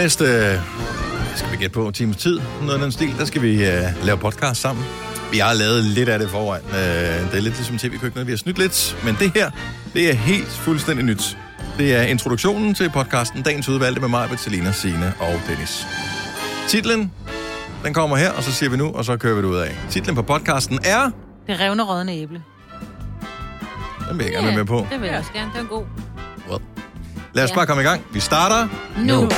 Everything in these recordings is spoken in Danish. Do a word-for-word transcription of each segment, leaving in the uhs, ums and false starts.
Næste, skal vi gætte på, times tid, noget af den stil, der skal vi uh, lave podcast sammen. Vi har lavet lidt af det forvejen. Uh, det er lidt ligesom tv-køkkenet, vi har snydt lidt, men det her, det er helt fuldstændig nyt. Det er introduktionen til podcasten Dagens Udvalgte med mig, Bettelina, Signe og Dennis. Titlen, den kommer her, og så siger vi nu, og så kører vi det ud af. Titlen på podcasten er... Det revne rådne æble. Den vil jeg gerne være med på. Det vil jeg også gerne. Den er god. Well. Lad os ja. bare komme i gang. Vi starter nu. nu.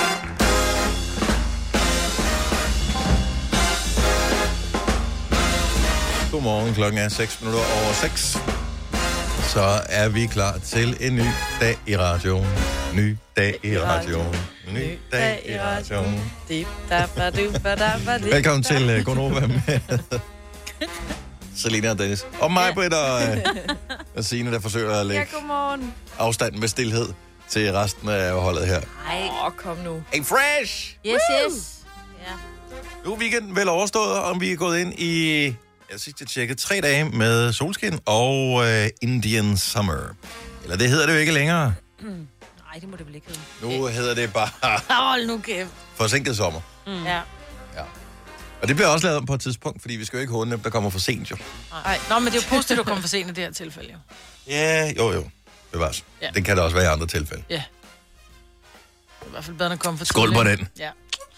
Godmorgen, klokken er seks minutter over seks. Så er vi klar til en ny dag i radioen. Ny dag i radioen. Ny dag i radioen. Velkommen til uh, Gonova med Selina og Dennis. Og mig, Britt og, uh, og Signe, der forsøger at lægge ja, afstand med stilhed til resten af holdet her. Ej, oh, kom nu. Hey, fresh! Yes, yes. Ja. Nu er weekenden vel overstået, og vi er gået ind i... Jeg synes, jeg tjekkede tre dage med solskin og uh, Indian Summer. Eller det hedder det jo ikke længere. Mm. Nej, det må det vel ikke hedde. Nu hedder det bare... Hold nu kæft. Forsinket sommer. Mm. Ja. Ja. Og det bliver også lavet om på et tidspunkt, fordi vi skal jo ikke håne dem, der kommer for sent jo. Nej, nå, men det er jo positivt, at du kommer for sent i det her tilfælde jo. Ja, jo jo. Det var så. Ja. Det kan det også være i andre tilfælde. Ja. Det er i hvert fald bedre at komme for skål på den. Ja.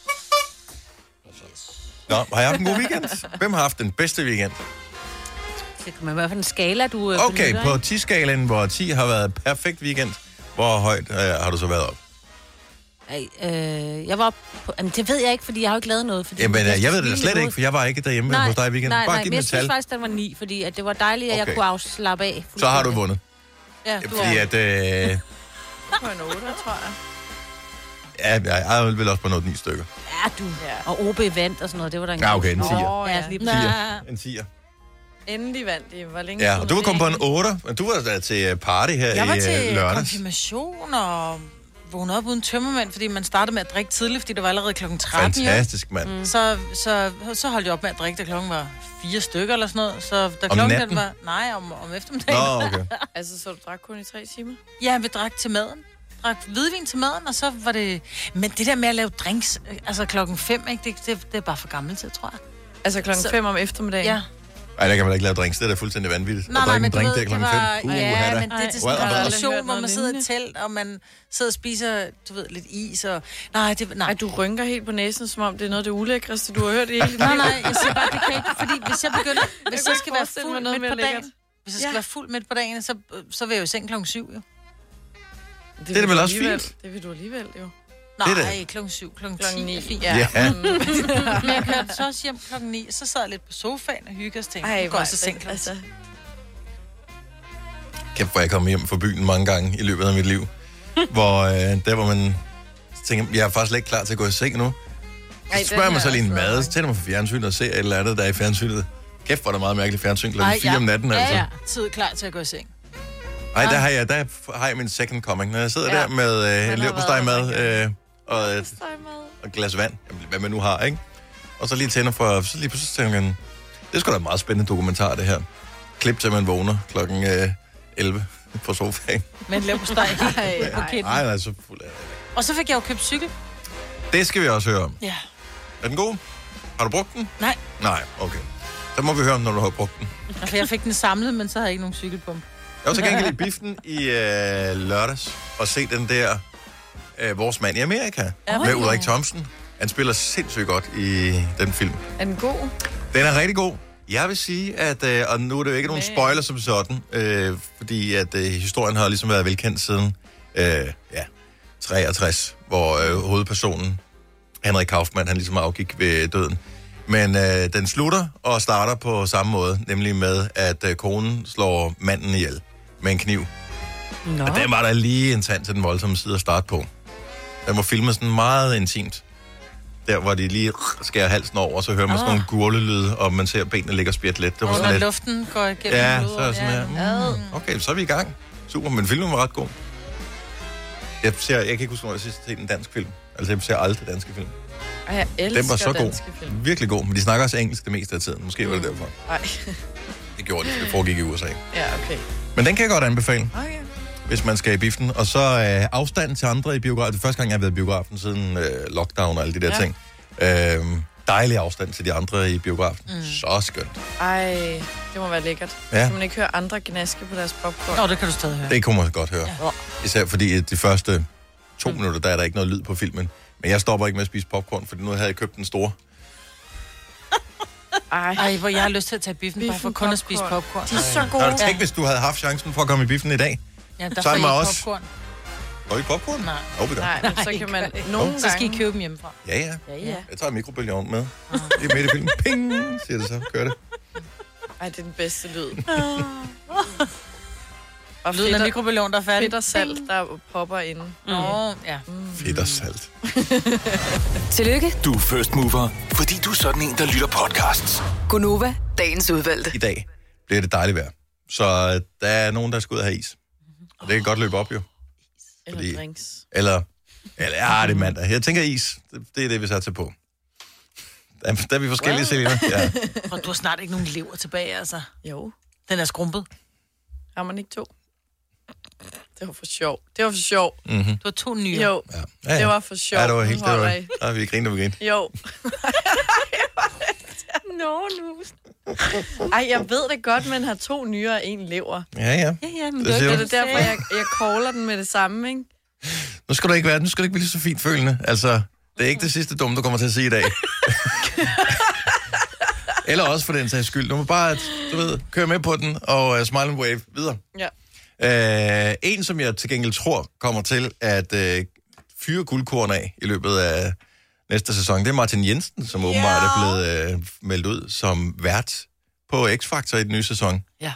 Nå, har jeg haft en god weekend? Hvem har haft den bedste weekend? Det kan man i hvert fald en skala, du øh, okay, benytter, på ti-skalaen, hvor ti har været perfekt weekend, hvor højt øh, har du så været op? Ej, øh, jeg var på... Jamen, det ved jeg ikke, fordi jeg har jo ikke lavet noget. Fordi Jamen, jeg, jeg ved det da slet ikke, for jeg var ikke derhjemme nej, hos dig i weekenden. Nej, Bare nej, giv men jeg mig synes tal. faktisk, den var ni, fordi at det var dejligt, at okay. jeg kunne afslappe af. Så har du vundet. Ja, du fordi at... Øh... på en otte, tror jeg. Ja, jeg er vel også på noget ni stykker. Ja, du. Ja. Og O B vandt og sådan noget, det var der en ja, okay, en tier. Oh, ja, en tier. En tier. Endelig vandt det. Var længe ja, og du var kommet på en otter, men du var der til party her jeg i lørdags. Jeg var til konfirmation og vågnede op uden tømmermænd, fordi man startede med at drikke tidligt, fordi det var allerede klokken tretten. Fantastisk, mand. Mm. Så, så, så holdt jeg op med at drikke, da klokken var fire stykker eller sådan noget. Så da klokken den var... Nej, om, om eftermiddagen. Nå, okay. altså, så du drak kun i tre timer? Ja, vi drak til maden. Drak hvidvin til maden, og så var det... Men det der med at lave drinks, altså klokken fem, ikke? Det, det, det er bare for gammel tid, tror jeg. Altså klokken så... fem om eftermiddagen? Ja. Nej, der kan man ikke lave drinks. Det er da fuldstændig vanvittigt. Nej, nej, men drink du ved, der det var... Uh, ja, uh, men det er til sådan en relation, hvor man sidder i et telt, og man sidder og spiser, du ved, lidt is, og... Nej, det... Nej. Ej, du rynker helt på næsen, som om det er noget af det ulækreste, du har hørt i hele dit Nej, nej, jeg siger bare, det kan ikke, fordi hvis jeg begynder... Hvis jeg, jeg skal være fuld midt på dagen... Lækkert. Hvis jeg skal ja. være fuld midt på dagen, så, så vil jeg jo i seng klokken syv, jo. Det, det er da vel også fint? Det vil du alligevel, jo. Nej, klokken syv, klokken ni. Ja. ja. Men jeg kørte så også hjem klokken ni, så sad jeg lidt på sofaen og hyggede os ting. Ej, går også seng klokken altså. Kæft, hvor jeg kom hjem fra byen mange gange i løbet af mit liv. hvor øh, der, hvor man tænker, jeg er faktisk slet ikke klar til at gå i seng nu. Så Ej, spørger man så lige en mad, så tænder man for fjernsynet og ser et eller andet, der er i fjernsynet. Kæft, hvor er der meget mærkeligt fjernsyn klokken fire ja. om natten, altså. Ja, ja, tid klar til at gå i seng. Nej, der har jeg, der har jeg min second coming. Når jeg sidder ja. der med øh, leverpostejmad øh, og et og glas vand, hvad man nu har, ikke? Og så lige tænder for, så lige pludselig tænker man, det er sgu da en meget spændende dokumentar, det her. Klip til, man vågner klokken øh, elleve på sofaen. Men leverpostej på kæden. Nej, nej, så fuld af. Og så fik jeg jo købt cykel. Det skal vi også høre om. Ja. Er den god? Har du brugt den? Nej. Nej, okay. Så må vi høre om, når du har brugt den. Altså, jeg fik den samlet, men så havde jeg ikke nogen cykelpumpe. Jeg var så gengæld i biffen i øh, lørdags og se den der øh, Vores Mand i Amerika ja, med Ulrik Thomsen. Han spiller sindssygt godt i den film. Er den god? Den er rigtig god. Jeg vil sige, at, øh, og nu er det jo ikke nogen spoiler som sådan, øh, fordi at øh, historien har ligesom været velkendt siden øh, ja, treogtres, hvor øh, hovedpersonen, Henrik Kaufmann, han ligesom afgik ved døden. Men øh, den slutter og starter på samme måde, nemlig med, at øh, konen slår manden ihjel med en kniv. Nå. Og den var der lige en tand til den voldsomme side at starte på. Den var filmet sådan meget intimt. Der, hvor de lige skærer halsen over, og så hører man oh. sådan nogle gurlelyde, og man ser, at benene ligger spjæt lidt. Det var og sådan når lidt... luften går igennem ja, blodet. så er sådan ja, her. Mm, okay, så er vi i gang. Super, men filmen var ret god. Jeg, ser, jeg kan ikke huske, når jeg sidst set en dansk film. Altså, jeg ser aldrig danske film. Ej, jeg elsker den var så god. Film. Virkelig god, men de snakker også engelsk det meste af tiden. Måske mm. var det derfor. Nej. Det gjorde de, det foregik i U S A. Ja, okay. Men den kan jeg godt anbefale. Okay. hvis man skal i biffen. Og så øh, afstand til andre i biografen. Det er første gang, jeg har været i biografen siden øh, lockdown og alle de der ja. ting. Øh, dejlig afstand til de andre i biografen. Mm. Så skønt. Ej, det må være lækkert. Ja. Kan man ikke høre andre gnaske på deres popcorn? Nå, det kan du stadig høre. Det kunne man godt høre. Ja. Især fordi de første to mm. minutter, der er der ikke noget lyd på filmen. Men jeg stopper ikke med at spise popcorn, fordi nu havde jeg købt den store. Ej. Ej, hvor jeg har lyst til at tage biffen, biffen bare for kun popcorn. At spise popcorn. De er så gode. Har du tænkt, hvis du havde haft chancen for at komme i biffen i dag? Ja, der får I også... popcorn. Får I popcorn? Nej. Oh, Nej, men så kan man nogle gange... Så skal I købe dem hjemmefra. Ja, ja. ja, ja. Jeg tager mikrobølgeovnen med. Det er midt i filmen. Ping, siger det så. Gør det. Ej, det er den bedste lyd. Og lyden af mikrobølgeovnen, der er færdig. Fedt og salt, der popper ind. Nå, mm. ja. Mm. Fedt og salt. Tillykke. Du er first mover, fordi du er sådan en, der lytter podcasts. Gunova, dagens udvalgte. I dag bliver det dejligt vejr. Så der er nogen, der skal ud og have is. Og det kan godt løbe op, jo. Eller fordi, drinks. Eller, eller ja, det er mandag. Jeg tænker is. Det, det er det, vi satser på. Der, der er vi forskellige, Selina. Ja. Og du har snart ikke nogen lever tilbage, altså. Jo. Den er skrumpet. Har man ikke to? Det var for sjov. Det var for sjov. Mm-hmm. Du har to nye. Jo, ja. Ja, ja. Det var for sjov. Ja, det var helt, det var, ja, vi griner, vi griner. Jo. Nå, nu. Ej, jeg ved det godt, men har to nyere og en lever. Ja, ja. Ja, ja, men det, det er det derfor, jeg, jeg caller den med det samme, ikke? Nu skal du ikke være, nu skal du ikke blive så fint følende. Altså, det er ikke det sidste dumme, du kommer til at sige i dag. Eller også for den sags skyld. Du må bare, du ved, køre med på den og uh, smile and wave videre. Ja. Uh, en, som jeg til gengæld tror kommer til at uh, fyre guldkorn af i løbet af næste sæson, det er Martin Jensen, som yeah. åbenbart er blevet uh, meldt ud som vært på X-Factor i den nye sæson. Ja.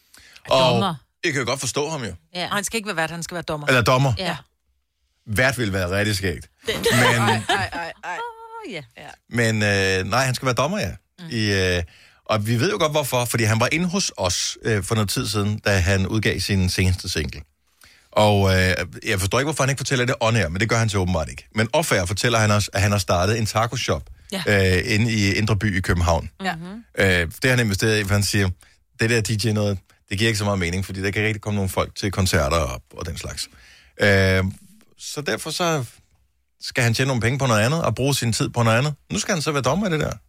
Og dommer. Jeg kan jo godt forstå ham jo. Ja. Han skal ikke være vært, han skal være dommer. Eller dommer. Ja. Vært vil være rigtig skægt. Men, ej, ej, ej, ej. Oh, yeah. Ja. men øh, nej, han skal være dommer, ja. Mm. I, øh, og vi ved jo godt, hvorfor. Fordi han var inde hos os øh, for noget tid siden, da han udgav sin seneste single. Og øh, jeg forstår ikke, hvorfor han ikke fortæller det on air, men det gør han så åbenbart ikke. Men off-air fortæller han os, at han har startet en taco-shop ja. øh, inde i Indre By i København. Ja. Øh, det har han investeret i, for han siger, det der D J noget, det giver ikke så meget mening, fordi der kan rigtig komme nogle folk til koncerter og, og den slags. Øh, så derfor så skal han tjene nogle penge på noget andet, og bruge sin tid på noget andet. Nu skal han så være dommer i det der.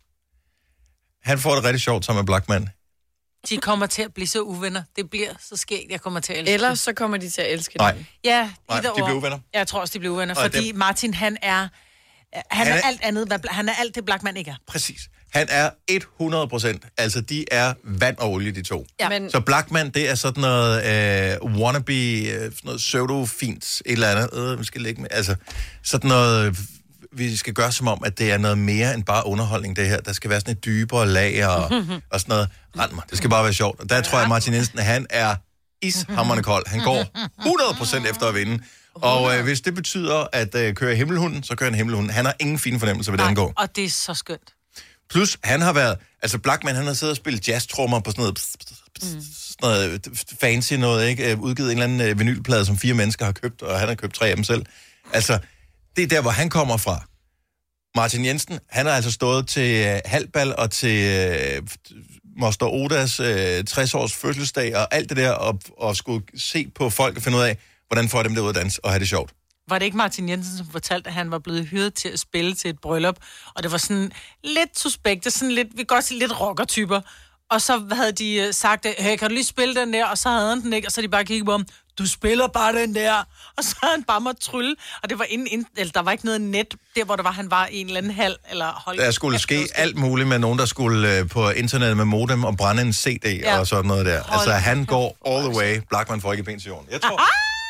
Han får det rigtig sjovt sammen med Blackman. De kommer til at blive så uvenner. Det bliver så skægt, jeg kommer til at elske. Eller så kommer de til at elske Nej. dem. Ja, Nej, de bliver uvenner. Jeg tror også, de bliver uvenner, Og fordi det... Martin, han er... Han, han er, er alt andet, hvad, han er alt det Blackman ikke er. Præcis. Han er hundrede procent. Altså, de er vand og olie, de to. Ja. Men... Så Blackman, det er sådan noget øh, wannabe, øh, sådan noget pseudo-fint, et eller andet. Øh, vi skal lægge med. Altså, sådan noget... Vi skal gøre som om, at det er noget mere end bare underholdning, det her. Der skal være sådan et dybere lag og, og sådan noget. Rend mig. Det skal bare være sjovt. Og der tror jeg, at Martin Jensen, han er ishammerende kold. Han går hundrede procent efter at vinde. Og øh, hvis det betyder at øh, køre himmelhunden, så kører han himmelhunden. Han har ingen fine fornemmelser, hvad det angår. Og det er så skønt. Plus, han har været... Altså, Blackman, han har siddet og spillet jazztrummer på sådan noget... Pss, pss, pss, mm. sådan noget fancy noget, ikke? Udgivet en eller anden vinylplade, som fire mennesker har købt, og han har købt tre af dem selv. Altså, det er der, hvor han kommer fra. Martin Jensen, han har altså stået til uh, halvbal og til uh, Moster Odas uh, tres-års fødselsdag og alt det der, og, og skulle se på folk og finde ud af, hvordan får dem der ud at danse og have det sjovt. Var det ikke Martin Jensen, som fortalte, at han var blevet hyret til at spille til et bryllup, og det var sådan lidt suspekt, sådan lidt, vi kan godt sige lidt rockertyper, og så havde de sagt, hey, kan du lige spille den der, og så havde han den ikke, og så havde de bare kigget på ham, du spiller bare den der, og så havde han bare måtte trylle, og det var inden, inden eller der var ikke noget net, der hvor der var, han var i en eller anden hal, eller hold. Der skulle ske alt muligt med nogen, der skulle uh, på internettet med modem og brænde en C D ja. og sådan noget der. Hold altså, han går all the way, Blackman får ikke ben til jorden. Jeg tror...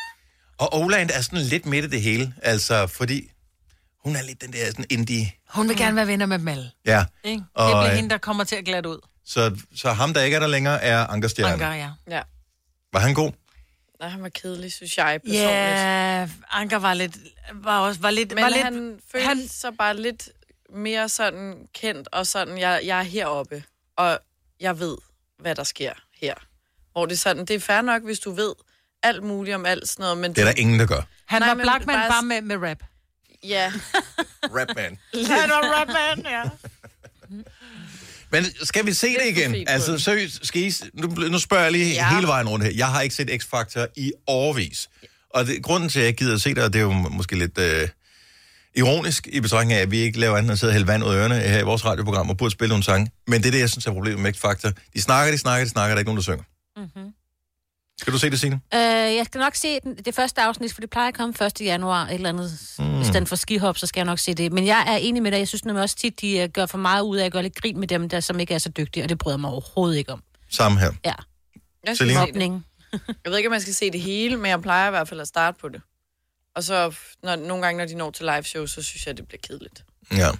Og Oland er sådan lidt midt i det hele, altså, fordi hun er lidt den der sådan indie... Hun vil gerne være venner med dem alle. Ja. Ikke? Og, det bliver hende, der kommer til at glatte ud. Så, så ham, der ikke er der længere, er Anker Stjerne. Anker, ja. Ja. Var han god? Nej, han var kedelig, synes jeg personligt. Ja, Anker var lidt... Var også, var lidt Men var lidt, han følte han... sig bare lidt mere sådan kendt, og sådan, jeg, jeg er heroppe, og jeg ved, hvad der sker her. Hvor det er sådan, det er fair nok, hvis du ved alt muligt om alt sådan noget, men... Det er der ingen, der gør. Han Nej, var men Blackman bare, bare bare med, med rap. Ja. Rapman. Han var rapman, ja. Men skal vi se det igen? Altså, seriøst, skal I, nu, nu spørger jeg lige ja. hele vejen rundt her. Jeg har ikke set X-Factor i årevis. Og det, grunden til, at jeg gider at se det, og det er jo måske lidt øh, ironisk i betragtning af, at vi ikke laver andet end at sidde og hælde vand ud af ørerne her i vores radioprogram og burde spille nogle sange. Men det er det, jeg synes er problemet med X-Factor. De snakker, de snakker, de snakker, der er ikke nogen, der synger. Mm-hmm. Skal du se det, Signe? Øh, jeg skal nok se den, det første afsnit, for det plejer at komme første januar, et eller andet. Mm. Hvis den får skihop, så skal jeg nok se det. Men jeg er enig med dig. Jeg synes nemlig også tit, de gør for meget ud af at gøre lidt grin med dem, der som ikke er så dygtige, og det bryder mig overhovedet ikke om. Samme her. Ja. Jeg, skal jeg ved ikke, om man skal se det hele, men jeg plejer i hvert fald at starte på det. Og så når, nogle gange, når de når til live show, så synes jeg, det bliver kedeligt. Ja.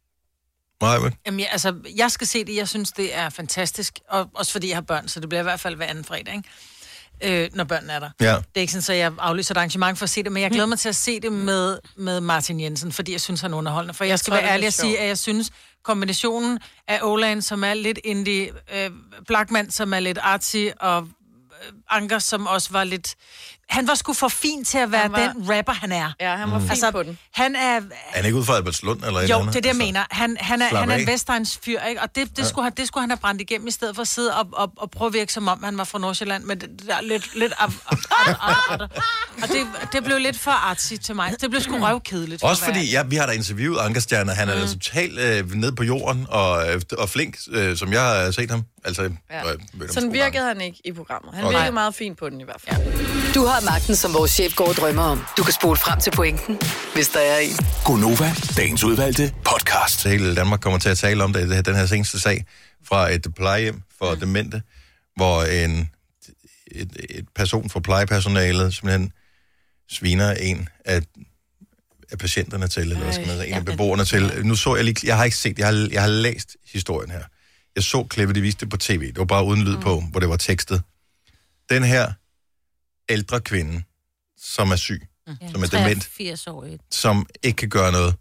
Nej, Jamen, ja, altså, jeg skal se det. Jeg synes, det er fantastisk. Og også fordi jeg har børn, så det bliver i hvert fald hver anden fredag, ikke? Øh, når børnene er der. Ja. Det er ikke sådan, at jeg aflyser et arrangement for at se det, men jeg glæder mig til at se det med, med Martin Jensen, fordi jeg synes, han er underholdende. For jeg, jeg skal tror, være ærlig at sige, at jeg synes, kombinationen af Olan, som er lidt indie, øh, Blackman, som er lidt artsy, og øh, Anker, som også var lidt... Han var sgu for fin til at være var... den rapper, han er. Ja, han var mm. fin altså, på den. Han er... Er han ikke ude fra Albertslund eller et Jo, eller andet? det er det, jeg altså, mener. Han, han, er, han er en Vestegns fyr, ikke? Og det, det, ja. skulle han, det skulle han have brændt igennem, i stedet for at sidde og, og, og prøve at virke, som om han var fra Nordsjælland. Men det, det er lidt... lidt af, af, af, af, af, og det, det blev lidt for artsy til mig. Det blev sgu røvkedeligt. Også fordi, ja, vi har da interviewet Ankerstjerner. Han er mm. totalt øh, nede på jorden og, og flink, øh, som jeg har set ham. Altså, ja. Sådan virkede han ikke i programmet. Han okay. virkede meget fint på den i hvert fald. Ja. Du har magten, som vores chef går og drømmer om. Du kan spole frem til pointen, hvis der er en. Gonova, dagens udvalgte podcast. Hele Danmark kommer til at tale om det, den her seneste sag fra et plejehjem for mm. demente, hvor en et, et person fra plejepersonalet simpelthen sviner en af, af patienterne til, eller hvad skal man sige, en af beboerne til. Nu så jeg lige, jeg har ikke set, jeg har, jeg har læst historien her. Jeg så klippet, de viste det på tv. Det var bare uden lyd på, hvor det var tekstet. Den her ældre kvinde, som er syg, ja, som er dement, som ikke kan gøre noget.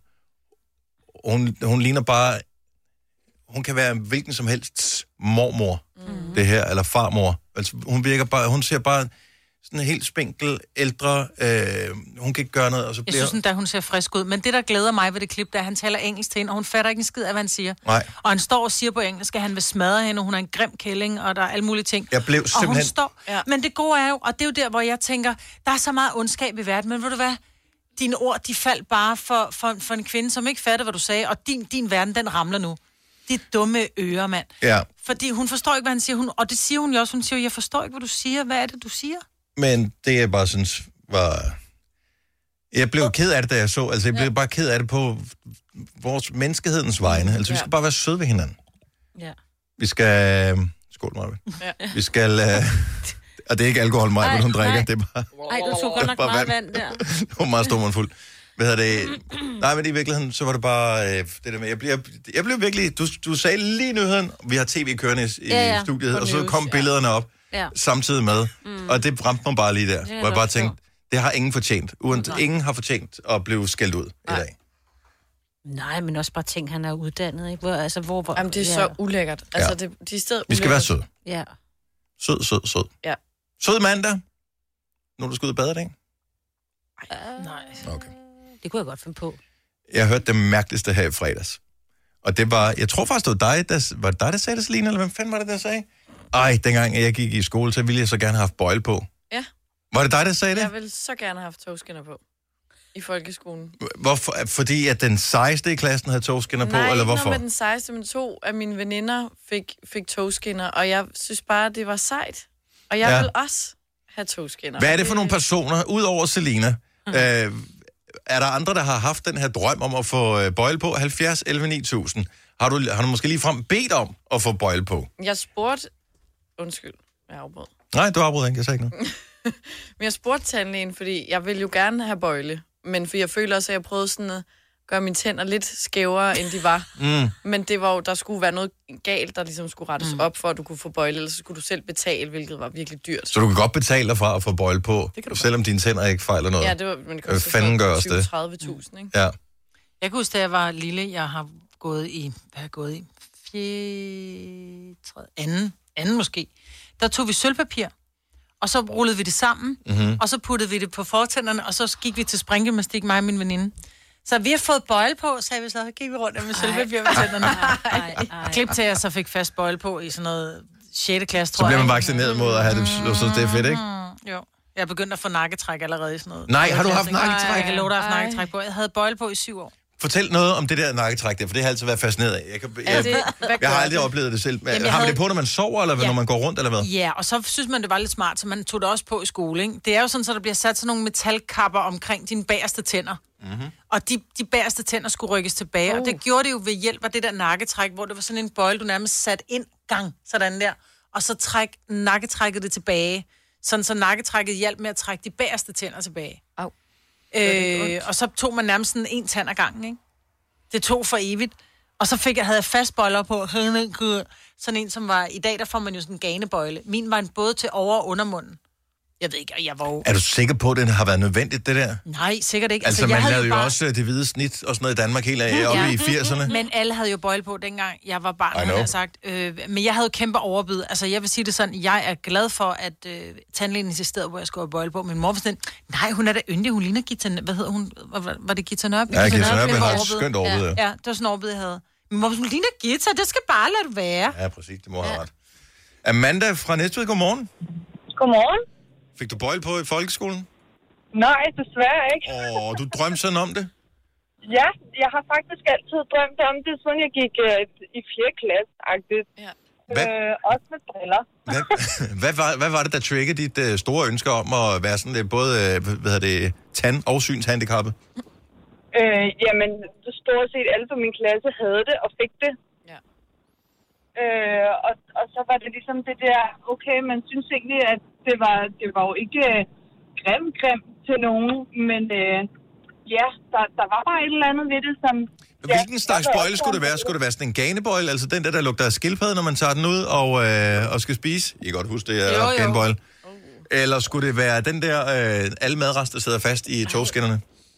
Hun, hun ligner bare, hun kan være hvilken som helst mormor, mm. det her, eller farmor. Altså, hun virker bare, hun ser bare sådan en helt spinkel, ældre, øh, hun kan ikke gøre noget, og så bliver... Jeg synes, at hun ser frisk ud, men det, der glæder mig ved det klip, der han taler engelsk til hende, og hun fatter ikke en skid af, hvad han siger. Nej. Og han står og siger på engelsk, at han vil smadre hende, og hun er en grim kælling, og der er alle mulige ting. Jeg blev simpelthen... Og hun står... Ja. Men det gode er jo, og det er jo der, hvor jeg tænker, der er så meget ondskab i verden, men ved du hvad? Dine ord, de faldt bare for, for, for en kvinde, som ikke fatter, hvad du sagde, og din, din verden, den ramler nu. Det dumme ører, mand. Ja. Fordi hun forstår ikke, hvad han siger, hun, og det siger hun jo også. Hun siger, jeg forstår ikke, hvad du siger. Hvad er det, du siger? Men det, jeg bare synes, var... Jeg blev ked af det, da jeg så. Altså, jeg blev ja. bare ked af det på vores menneskehedens vegne. Altså, vi skal ja. bare være søde ved hinanden. Ja. Vi skal... Skål, Maja. Ja. Vi skal... Uh... Og det er ikke alkohol, Maja, men hun drikker. Nej. Det er bare... Ej, du tog godt nok meget vand, vand der. Det var meget stor mundfuld. Hvad hedder det? Nej, men i virkeligheden, så var det bare... Øh, det der med, jeg, blev, jeg blev virkelig... Du, du sagde lige nyheden. Vi har tv kørende i, ja, ja. i studiet, og, og så kom billederne ja. op. Ja. Samtidig med. Mm. Og det ramte mig bare lige der. Hvor jeg bare tænkte, det har ingen fortjent. Uden, ingen har fortjent at blive skældt ud i dag. Nej, men også bare tænk, han er uddannet, ikke? Hvor, altså, hvor, hvor, Jamen, det er ja. så ulækkert. Altså, ja. det, de er stedet Vi skal være søde. Ja. Sød, sød, sød. Ja. Sød mandag. Nu er du skal ud og bade, ikke? Uh, Nej. Okay. Det kunne jeg godt finde på. Jeg hørte det mærkeligste her i fredags. Og det var, jeg tror faktisk, det var dig, der, var det dig, der sagde det, Selina, eller hvem fanden var det, der sagde? Ej, dengang jeg gik i skole, så ville jeg så gerne have haft bøjle på. Ja. Var det dig, der sagde det? Jeg ville så gerne have haft togskinner på. I folkeskolen. Hvorfor? Fordi at den sejeste i klassen havde togskinner på, Nej, eller hvorfor? Nej, med den sejeste, men to af mine veninder fik, fik togskinner, og jeg synes bare, det var sejt. Og jeg ja. vil også have togskinner. Hvad er det for nogle personer, udover Selina? Mm. Øh, er der andre, der har haft den her drøm om at få øh, bøjle på? halvfjerds elleve ni tusind. Har du, har du måske ligefrem bedt om at få bøjle på? Jeg spurgte... Undskyld, jeg afbrød. Nej, du afbrød ikke, jeg sagde ikke noget. Men jeg spurgte tandlægen, fordi jeg ville jo gerne have bøjle. Men for jeg føler også, at jeg prøvede sådan at gøre mine tænder lidt skævere, end de var. Mm. Men det var jo, der skulle være noget galt, der ligesom skulle rettes mm. op, for at du kunne få bøjle, eller så skulle du selv betale, hvilket var virkelig dyrt. Så du kan godt betale dig fra at få bøjle på, selvom dine tænder ikke fejler noget? Ja, det var, men det kostede tyve til tredive tusind, ikke? Ja. Jeg kan huske, da jeg var lille, jeg har gået i, hvad har jeg gået i? Fjerde, anden, anden måske. Der tog vi sølvpapir, og så rullede vi det sammen, mm-hmm. og så puttede vi det på fortænderne, og så gik vi til springgymnastik, mig og min veninde. Så vi har fået bøjle på, sagde vi så. Så gik vi rundt med sølvpapir på tænderne. Klip til, at jeg så fik fast bøjle på i sådan noget sjette klasse, tror Så jeg. bliver man vaccineret mod at have det, så synes det er fedt, ikke? Mm, jo. Jeg er begyndt at få nakketræk allerede i sådan noget. Nej, har du haft nakketræk? nakketræk? Jeg kan love dig, at jeg har haft nakketræk på. Jeg havde bøjle på i syv år. Fortæl noget om det der nakketræk der, for det har jeg altid været fascineret af. Jeg, kan, jeg, det, jeg har aldrig oplevet det selv. Jamen, har man havde... det på, når man sover, eller ja. når man går rundt, eller hvad? Ja, og så synes man, det var lidt smart, så man tog det også på i skole, ikke? Det er jo sådan, så der bliver sat sådan nogle metalkapper omkring dine bagerste tænder. Mm-hmm. Og de, de bagerste tænder skulle rykkes tilbage, uh. og det gjorde det jo ved hjælp af det der nakketræk, hvor det var sådan en bøjle, du nærmest sat ind gang, sådan der, og så træk nakketrækket det tilbage, sådan så nakketrækket hjalp med at trække de bagerste tænder tilbage. Au. Øh, og så tog man nærmest sådan en tand ad gangen, ikke? Det tog for evigt. Og så fik jeg, havde jeg fastbøjler på. Sådan en, som var... I dag, der får man jo sådan en ganebøjle. Min var en både til over- og undermunden. Jeg ved ikke, og jeg var jo... Er du sikker på, at det har været nødvendigt, det der? Nej, sikkert ikke. Altså, altså man jeg lavede jo bare... også det hvide snit og sådan noget i Danmark helt af oppe Ja. i firserne. Men alle havde jo bøjle på dengang. Jeg var barn, havde jeg sagt. Øh, men jeg havde jo kæmpe overbid. Altså, jeg vil sige det sådan, jeg er glad for, at øh, tandlægen insisterede, hvor jeg skulle have bøjle på. Min mor var sådan, nej, hun er da yndig. Hun ligner Gita... Hvad hedder hun? Var, var det Gita Nørby? Ja, Gita Nørby har et skønt overbid. Ja. ja, det var sådan en overbid, jeg havde. Min mor var sådan, hun ligner Gita, det skal bare lade det være. Ja, præcis. Det må have ret. Amanda fra Næstved, godmorgen. Godmorgen. Fik du bøjle på i folkeskolen? Nej, desværre ikke. Åh, du drømte sådan om det? Ja, jeg har faktisk altid drømt om det, siden jeg gik øh, i fjerde klasse-agtigt. Ja. Øh, også med briller. Hvad, hvad, var, hvad var det, der triggede dit uh, store ønske om at være sådan lidt både uh, hvad hedder det, tand- og synshandicappet? Øh, jamen, stort set alle på min klasse havde det og fik det. Ja. Øh, og, og så var det ligesom det der, okay, man synes egentlig, at det var, det var jo ikke øh, grim, grim til nogen, men øh, ja, der, der var bare et eller andet ved det, som... Hvilken ja, slags bøjle skulle det være? Skulle det være sådan en ganebøjle, altså den der, der lugter af skildpadde, når man tager den ud og, øh, og skal spise? I kan godt huske, det er ganebøjle. Eller skulle det være den der, øh, alle madrester sidder fast i togskinnerne?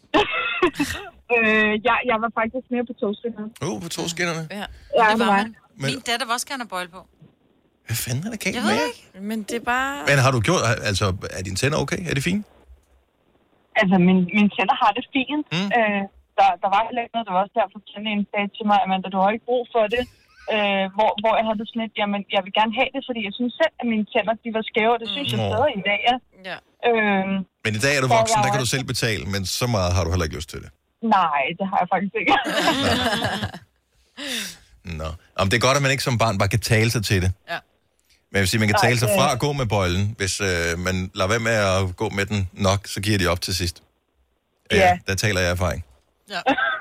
øh, jeg, jeg var faktisk mere på togskinnerne. Uh, på togskinnerne? Ja, ja det var man. Men... Min datter var også gerne have bøjle på. Hvad fanden er der galt Jeg med ved jer? ikke. men det er bare... Men har du gjort, altså, er dine tænder okay? Er det fint? Altså, min, mine tænder har det fint. Mm. Øh, der, der var heller ikke noget, der var også derfor tandlægen sagde til mig, Amanda, du har ikke brug for det. Øh, hvor, hvor jeg havde det sådan lidt, jamen, jeg vil gerne have det, fordi jeg synes selv, at mine tænder, de var skæve, og det synes mm. jeg stadig i dag, ja. Ja. Øh, Men i dag er du voksen, der kan du selv betale, men så meget har du heller ikke lyst til det. nej, det har jeg faktisk ikke. Nå. Om det er godt, at man ikke som barn bare kan tale sig til det. Ja. Men jeg vil sige, man kan tale sig fra at gå med bøjlen. Hvis øh, man lader være med at gå med den nok, så giver de op til sidst. Ja, Ja. der taler jeg erfaring. Ja.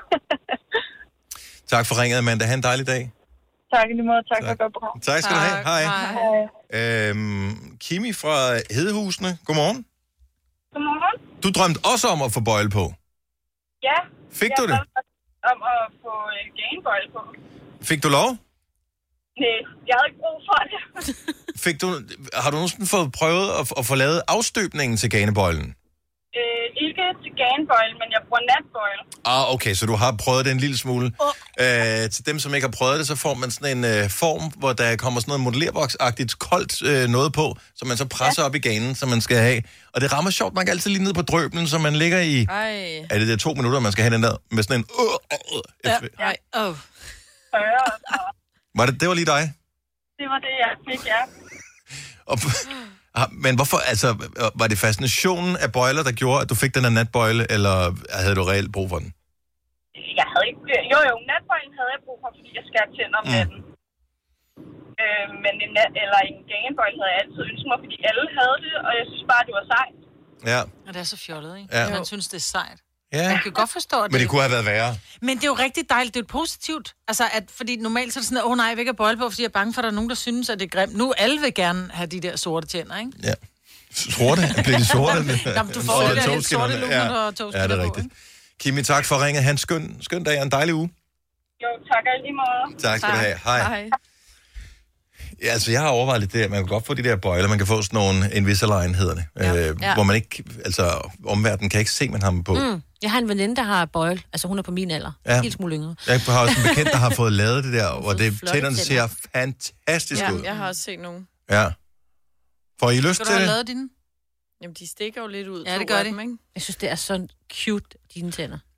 Tak for ringet, Amanda. Ha' en dejlig dag. tak i lige måde, tak, tak. for Tak. at gøre program. Tak skal du have. Hej. Hej. Øhm, Kimi fra Hedehusene. Godmorgen. Godmorgen. Du drømte også om at få bøjle på. Ja. Fik jeg du det? om at få en gamebøjle på. Fik du lov? Nej, jeg havde ikke brug for det. Fik du, har du nogensinde fået prøvet at, at få lavet afstøbningen til ganebøjlen? Øh, ikke til ganebøjle, men jeg bruger natbøjle. Ah, okay, så du har prøvet det en lille smule. Oh. Øh, til dem, som ikke har prøvet det, så får man sådan en øh, form, hvor der kommer sådan noget modellervoksagtigt koldt øh, noget på, som man så presser ja. op i ganen, som man skal have. Og det rammer sjovt nok altid lige ned på drøblen, så man ligger i... Ej. Er det der to minutter, man skal have den der med sådan en... Øh, øh, øh, Ja. effekt. Ej, oh. Var det, det var lige dig? Det var det, jeg fik, ja. Og, men hvorfor, altså, var det fascinationen af bøjler, der gjorde, at du fik den her natbøjle, eller havde du reelt brug for den? Jeg havde ikke... Jo, jo, natbøjlen havde jeg brug for, fordi jeg skar tænder om Mm. natten. Øh, men en, nat, eller en ganebøjle havde jeg altid ønsket mig, fordi alle havde det, og jeg synes bare, det var sejt. Ja. Og det er så fjollet, ikke? Ja. Man synes, det er sejt. Ja. Jeg kan godt forstå det. Men det kunne have været værre. Men det er jo rigtig dejligt. Det er jo positivt. Altså, at, fordi normalt så er det sådan, at åh oh, nej, jeg vil ikke have bøjle på, fordi jeg er bange for, at der er nogen, der synes, at det er grimt. Nu alle vil gerne have de der sorte tænder, ikke? Ja. Sorte? Bliver de sorte? Nå, men du får Og det der lidt togskinnerne. sorte luner og togskinner Ja, det er på, rigtigt. ikke? Kimi, tak for ringet. Han skøn, skøn dag og en dejlig uge. Jo, tak og lige måde. Tak skal du have. Hej. Hej. Ja, altså, jeg har overvejet lidt det, at man kan godt få de der bøjler. Man kan få sådan nogle Invisalign, hedder det. Ja. Øh, Ja. Hvor man ikke, altså, omverdenen kan ikke se, man har dem på. Mm. Jeg har en veninde, der har bøjle. Altså, hun er på min alder. Ja. Ja. Helt smule yngre. Jeg har også en bekendt, der har fået lavet det der, og det flotte tænderne ser tænder. fantastisk Ja, ud. jeg har også set nogen. Ja. Får I lyst Skal du til have det? lavet dine? Jamen, de stikker jo lidt ud. Ja, det to gør af de. Dem, ikke? Jeg synes, det er så cute, dine tænder.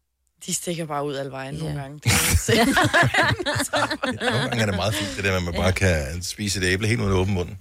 De stikker bare ud alle vejen Ja. nogle gange. Nogle gange er det meget fint, det der, at man bare kan spise et æble helt uden åben munden.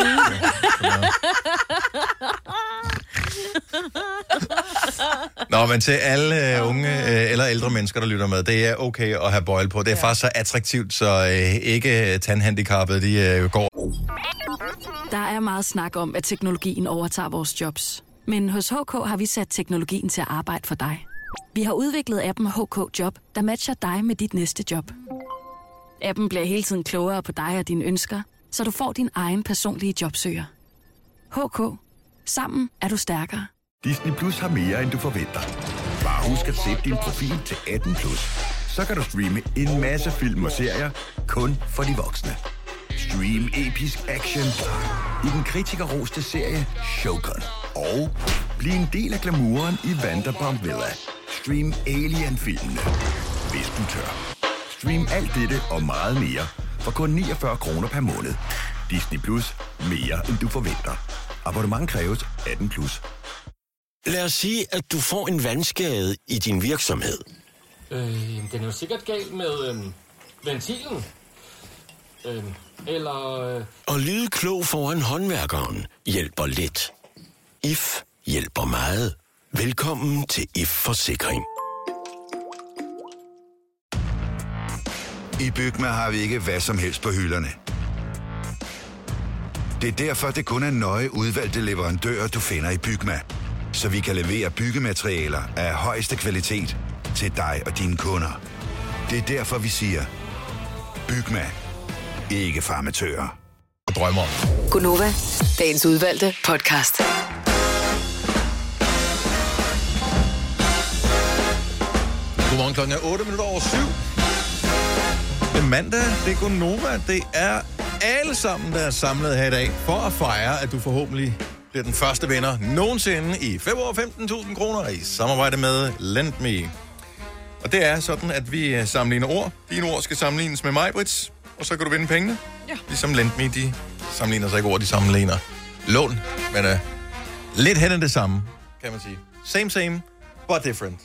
Nå, men til alle uh, unge uh, eller ældre mennesker, der lytter med, det er okay at have bøjle på. Det er ja. faktisk så attraktivt, så uh, ikke tandhandicappede, de uh, går. Der er meget snak om, at teknologien overtager vores jobs. Men hos H K har vi sat teknologien til at arbejde for dig. Vi har udviklet appen H K Job, der matcher dig med dit næste job. Appen bliver hele tiden klogere på dig og dine ønsker, så du får din egen personlige jobsøger. H K. Sammen er du stærkere. Disney Plus har mere, end du forventer. Bare husk at sætte din profil til atten plus. Så kan du streame en masse film og serier, kun for de voksne. Stream episk action i den kritikerroste serie Shogun. Og bliv en del af glamouren i Vanderpump Villa. Stream Alien-filmene, hvis du tør. Stream alt dette og meget mere for kun niogfyrre kroner per måned. Disney Plus. Mere, end du forventer. Abonnement kræves atten plus. Lad os sige, at du får en vandskade i din virksomhed. Øh, den er jo sikkert galt med øh, ventilen. Øh, eller... Øh... Og lyde klog foran håndværkeren hjælper lidt. I F hjælper meget. Velkommen til I F Forsikring. I Bygma har vi ikke hvad som helst på hylderne. Det er derfor, det kun er nøje udvalgte leverandører, du finder i Bygma. Så vi kan levere byggematerialer af højeste kvalitet til dig og dine kunder. Det er derfor, vi siger, Bygma. Ikke farmatører. Drømmer. Gunova, dagens udvalgte podcast. Godmorgen, klokken er otte minutter over syv. Det er mandag, det er Gunova, det er alle sammen, der er samlet her i dag for at fejre, at du forhåbentlig bliver den første vinder nogensinde i fem år femten tusind kroner i samarbejde med LendMe. Og det er sådan, at vi sammenligner ord. Dine ord skal sammenlignes med mig, Brits, og så kan du vinde pengene. Ja. Ligesom LendMe, de sammenligner sig ikke ord, de sammenligner lån. Men uh, lidt hen af det samme, kan man sige. Same, same, but different.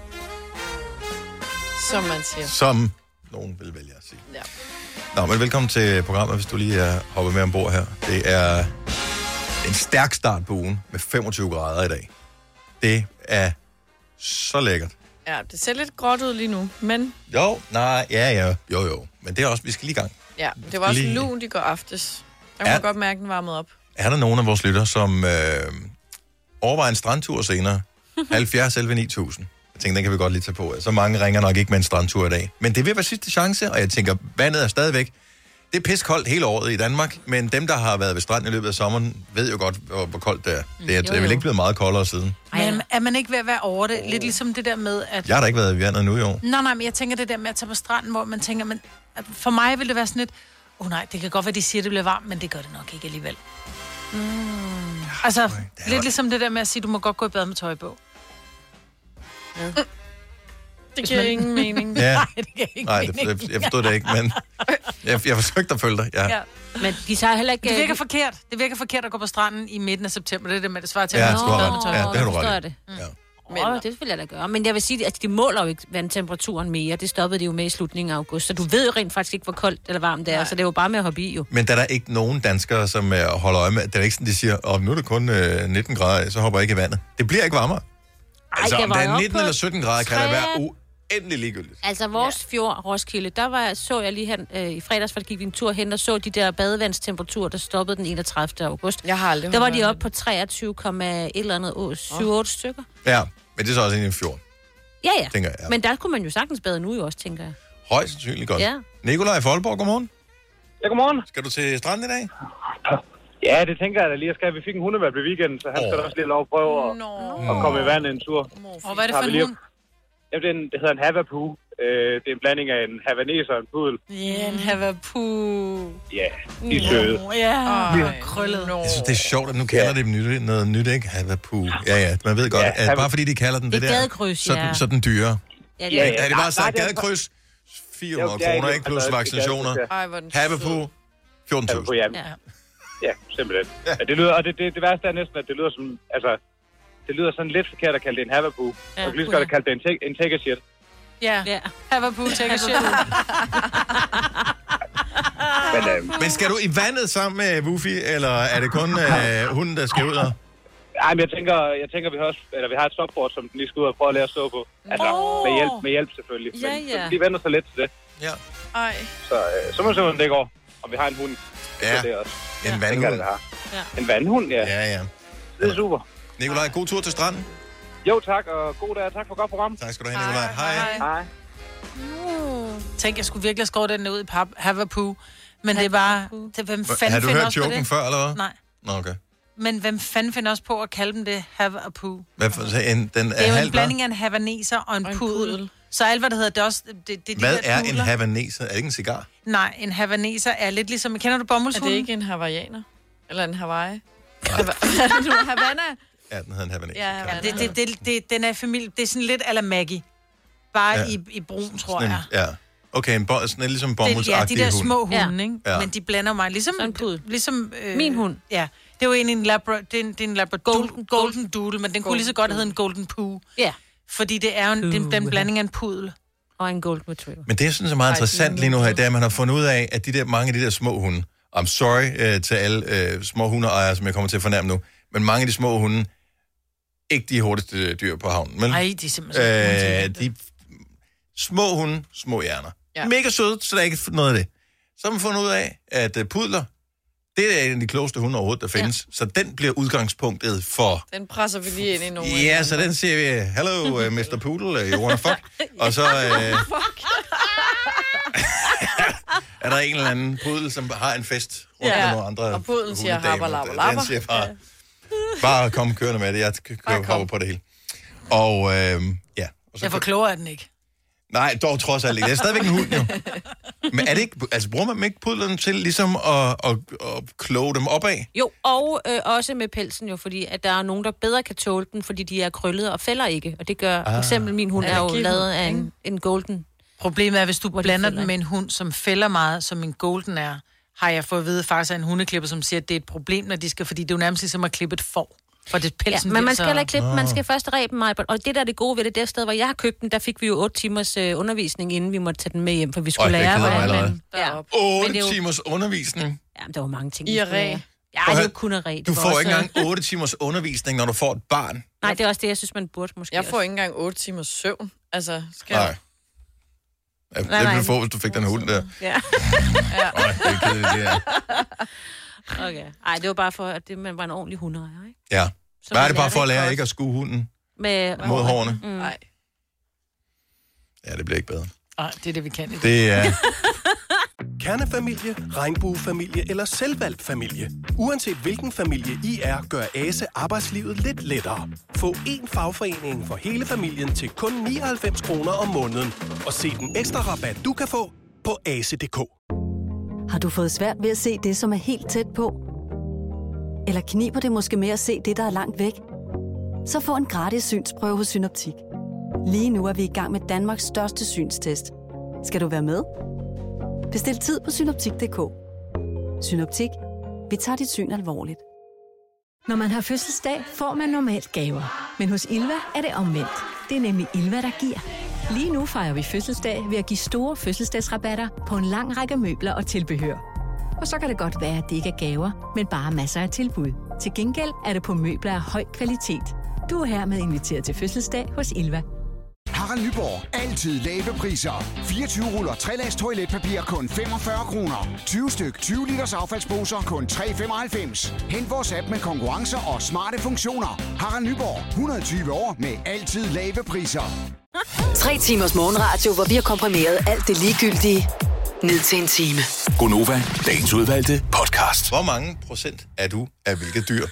Som man siger. Som nogen vil vælge at sige. Ja. Nå, men velkommen til programmet, hvis du lige er hoppet med ombord her. Det er en stærk start på ugen med femogtyve grader i dag. Det er så lækkert. Ja, det ser lidt gråt ud lige nu, men... Jo, nej, ja, ja, jo, jo. Men det er også, vi skal lige i gang. Ja, det var også lige... lunt i går aftes. Der kunne er... man godt mærke, den varmede op. Er der nogen af vores lytter, som øh, overvejer en strandtur senere? halvfjerds elleve ni tusind. Jeg tænker, den kan vi godt lige tage på. Så mange ringer nok ikke med en strandtur i dag. Men det vil være sidste chance, og jeg tænker, vandet er stadigvæk. Det er piskoldt hele året i Danmark, men dem, der har været ved stranden i løbet af sommeren, ved jo godt, hvor, hvor koldt det er. Det er, det er vel ikke blevet meget koldere siden. Men er man ikke ved at være over det? Lidt ligesom det der med, at... Jeg har da ikke været i vandet nu i år. Nej, nej, men jeg tænker det der med at tage på stranden, hvor man tænker, men for mig vil det være sådan lidt, åh oh, nej, det kan godt være, de siger, at det bliver varmt, men det gør det nok ikke alligevel. Mm. Altså, lidt var... ligesom det der med at sige, du må godt gå i bad med tøj på. Ja. Mm. Det giver man... ingen mening. Ja. Nej, det giver ingen Nej, mening. det, jeg forstod det ikke, men jeg, jeg forsøgte at følge dig. Ja. Ja. Men de tager heller ikke... Det virker forkert. Det virker forkert at gå på stranden i midten af september. Det er det med, det svarer til, ja, at man skal bade med tøj. Ja, det har du ret det. Mm. Ja. Men, oh, det vil jeg da gøre. Men jeg vil sige, at de måler jo ikke vandtemperaturen mere. Det stoppede de jo med i slutningen af august. Så du ved jo rent faktisk ikke, hvor koldt eller varmt det er. Nej. Så det er jo bare med at hoppe i jo. Men der er der ikke nogen danskere, som uh, holder øje med. Det er ikke sådan, de siger, åh, oh, nu er det kun uh, nitten grader, så hopper jeg ikke i vandet. Det bliver ikke varmere. Ej, altså, det om der er nitten på eller sytten grader, kan det være uendelig ligegyldigt. Altså, vores ja. fjord, Roskilde, der var, så jeg lige hen, øh, i fredags, for gik vi en tur hen, og så de der badevandstemperaturer, der stoppede den enogtredivte august. Jeg har aldrig Der var de oppe på treogtyve komma et eller andet, syv otte stykker. Ja, men det er så også inde i en fjord. Ja, ja. Tænker jeg, ja. Men der kunne man jo sagtens bade nu jo også, tænker jeg. Højst sandsynligt godt. Ja. Nikolaj i Aalborg, godmorgen. Ja, godmorgen. Skal du til stranden i dag? Ja, det tænker jeg da lige, jeg skal. Vi fik en hundevalg i weekenden, så han oh. skal da også lige lov at prøve at, at komme i vandet en tur. Og hvad er det for en hund? Jamen, det, er en, det hedder en Havapoo. Øh, det er en blanding af en havanes og en pudel. Ja, en Havapoo. Ja, de er søde. Ja, krøllet. Jeg synes, det er sjovt, at nu kalder ja. det nyt, noget nyt, ikke? Havapoo. Ja, ja, man ved godt, ja, at bare fordi de kalder den det, det der, gadekryds, så, ja. så den dyre. Ja, det er, er det bare sagt gadekryds? fire hundrede kroner, ikke? Plus vaccinationer. Havapoo, fjorten tusind. Ja, simpelthen. Ja. Det lyder, og det, det, det værste er næsten, at det lyder som, altså, det lyder sådan lidt forkert at kalde det en Havapoo. Ja, og lige skal okay. kalde det en, te- en take-a-shit. Ja, ja. Havapoo, take a shit. Men, øh, men skal du i vandet sammen med Wuffy, eller er det kun øh, hunden, der skal ud og... Ej, men jeg tænker, jeg tænker vi, har også, eller vi har et stopboard, som den lige skal ud og prøve at lære at stå på. Altså, Nå. med hjælp, med hjælp selvfølgelig. Ja, men ja. de vender sig lidt til det. Ja. Ej. Så, øh, så må vi se, hvordan det går. Om vi har en hund. Ja, så det også. en vandhund. Tænker, det, det har. Ja. En vandhund, ja. Ja, ja. Det er super. Nikolaj, god tur til stranden. Jo, tak, og god dag. Tak for godt program. Tak skal du have, Nikolaj. Hej. Hej. Hej. Uh. Tænk, jeg skulle virkelig have skåret den ud i pap. Havapoo. Men det er bare... Det, hvem fanden Har du finder hørt også på joken det? før, eller hvad? Nej. Nå, okay. Men hvem fanden finder også på at kalde dem det Havapoo? Hvad for, en, den Det er jo halv, en blanding af en havaneser og en, Og en pudel. pudel. Så alt, hvad det hedder, det er også... Det, det, de Hvad der er en pudler. havaneser? Er det ikke en cigar? Nej, en havaneser er lidt ligesom... Kender du Er bomuldshunden? det ikke en hawaiianer? Eller en Hawaii? Hava- er det nu Havana? Ja, den hedder en havaneser. Ja, Havana. Det, det, det, det, den er familie... Det er sådan lidt a la Maggie. Bare Ja. ja. i, i brun, tror Sådan jeg. en, ja. Okay, en bo, sådan en ligesom Det, ja, bomuldsagtig de der hund. små hunde, Ja. ikke? Ja. Men de blander mig. Ligesom, Sådan en pudel. ligesom øh, Min hund. Ja, det er jo egentlig en labra, det er en, det er en labra, golden, golden doodle, men den kunne lige så godt hedde en golden poo. Ja. Fordi det er jo en, den, den blanding af en pudel. Og en golden retriever. Men det, jeg synes er meget interessant lige nu her, det er, at man har fundet ud af, at de der, mange af de der små hunde, I'm sorry uh, til alle uh, små hundeejere, som jeg kommer til at fornærme nu, men mange af de små hunde, ikke de hurtigste dyr på havnen. Men, Nej, de er simpelthen øh, de små hunde, små hjerner. Ja. Ja. Mega søde, så der er ikke noget af det. Så har man fundet ud af, at uh, pudler, det er en af de klogeste hunde overhovedet, der findes. Ja. Så den bliver udgangspunktet for... Den presser vi lige ind i nogle. Ja, så den siger vi, hello, uh, mister Poodle, uh, you wanna fuck? Og så uh, er der en eller anden pudel, som har en fest rundt Ja, med nogle andre og pudlen siger hundedamer. habba, labba, labba. Den siger bare, bare kom kørende med det, jeg kører hopper på det hele. Og øh, ja. Og så Jeg får klogere af den ikke. Nej, dog trods alt ikke. Det er stadigvæk en hund, jo. Men er det ikke, altså bruger man ikke pudlerne til ligesom at, at, at kloge dem opad? Jo, og øh, også med pelsen jo, fordi at der er nogen, der bedre kan tåle den, fordi de er krøllede og fælder ikke. Og det gør, ah. for eksempel min hund er jo lavet af en, en golden. Problemet er, hvis du Hvor de blander fælder, den med en hund, som fælder meget, som en golden er, har jeg fået at vide faktisk af en hundeklipper, som siger, at det er et problem, når de skal, fordi det er jo nærmest ligesom at klippe et får. For det pelsen Ja, men man bliver skal heller så... ikke klippe, man skal først ræbe mig. Og det der er det gode ved det, det sted, hvor jeg har købt den, der fik vi jo otte timers øh, undervisning, inden vi måtte tage den med hjem, for vi skulle Øj, jeg lære, glæder mig hvordan allerede. man... Ja. Otte Men det er jo- timers undervisning. Ja, der var mange ting. I vi at skulle ræ. lære. Ja, Prøv at det er høre, jo kun at ræ. Det Du var får også, ikke øh, engang otte timers undervisning, når du får et barn. Nej, det er også det, jeg synes, man burde måske Jeg får også. ikke engang otte timers søvn. Altså, skal Nej. jeg... Ja, det Nej, vil nej. du få, hvis du fik den hund der. Ja. Øj, det er kedeligt, det er. Okay. Ej, det var bare for, at det, man var en ordentlig hundeejer, ikke? Ja. Så Hvad er man det bare lærer for at det lære godt. ikke at skue hunden Med mod hårene? Mm. Nej. Ja, det bliver ikke bedre. Nej, det er det, vi kan. i dag. Det er... Kernefamilie, regnbuefamilie eller selvvalgt familie. Uanset hvilken familie I er, gør ASE arbejdslivet lidt lettere. Få én fagforening for hele familien til kun nioghalvfems kroner om måneden. Og se den ekstra rabat, du kan få på ase punktum d k. Har du fået svært ved at se det, som er helt tæt på? Eller kniber det måske med at se det, der er langt væk? Så få en gratis synsprøve hos Synoptik. Lige nu er vi i gang med Danmarks største synstest. Skal du være med? Bestil tid på synoptik punktum d k. Synoptik. Vi tager dit syn alvorligt. Når man har fødselsdag, får man normalt gaver. Men hos Ilva er det omvendt. Det er nemlig Ilva, der giver. Lige nu fejrer vi fødselsdag ved at give store fødselsdagsrabatter på en lang række møbler og tilbehør. Og så kan det godt være, at det ikke er gaver, men bare masser af tilbud. Til gengæld er det på møbler af høj kvalitet. Du er hermed inviteret til fødselsdag hos Ilva. Harald Nyborg. Altid lave priser. fireogtyve ruller tre lags toiletpapir kun femogfyrre kroner. tyve styk tyve liters affaldsposer kun tre femoghalvfems. Hent vores app med konkurrencer og smarte funktioner. Harald Nyborg. hundrede og tyve år med altid lave priser. Tre timers morgenradio, hvor vi har komprimeret alt det ligegyldige ned til en time. Gonova, dagens udvalgte podcast. Hvor mange procent er du af hvilket dyr?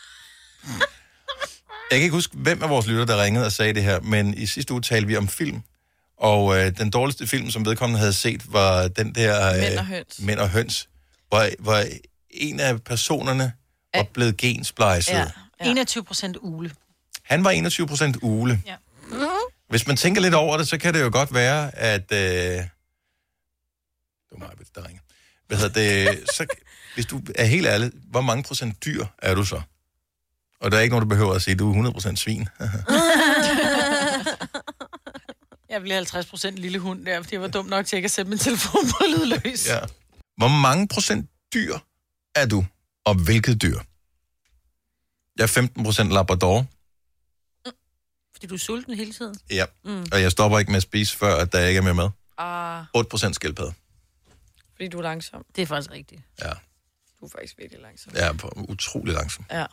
Jeg kan ikke huske, hvem af vores lytter, der ringede og sagde det her, men i sidste uge talte vi om film. Og øh, den dårligste film, som vedkommende havde set, var den der... Øh, Mænd og høns. Mænd og høns. Hvor, hvor en af personerne var blevet gensplejset. Ja. enogtyve procent ule. Han var enogtyve procent ule. Ja. Hvis man tænker lidt over det, så kan det jo godt være, at... Øh... Det var mig, der ringer. Hvad hedder det? Så, hvis du er helt ærlig, hvor mange procent dyr er du så? Og der er ikke nogen, der behøver at sige, at du er hundrede procent svin. Jeg bliver halvtreds procent lille hund der, fordi jeg var dum nok til ikke at sætte min telefon på lydløs. Ja. Hvor mange procent dyr er du, og hvilket dyr? Jeg er femten procent labrador. Fordi du er sulten hele tiden? Ja, Mm. og jeg stopper ikke med at spise, før at der ikke er mere mad. Ah, otte procent skildpadde. fordi du er langsom. Det er faktisk rigtigt. Ja, Du er faktisk virkelig langsom. jeg er på utrolig langsom. Ja.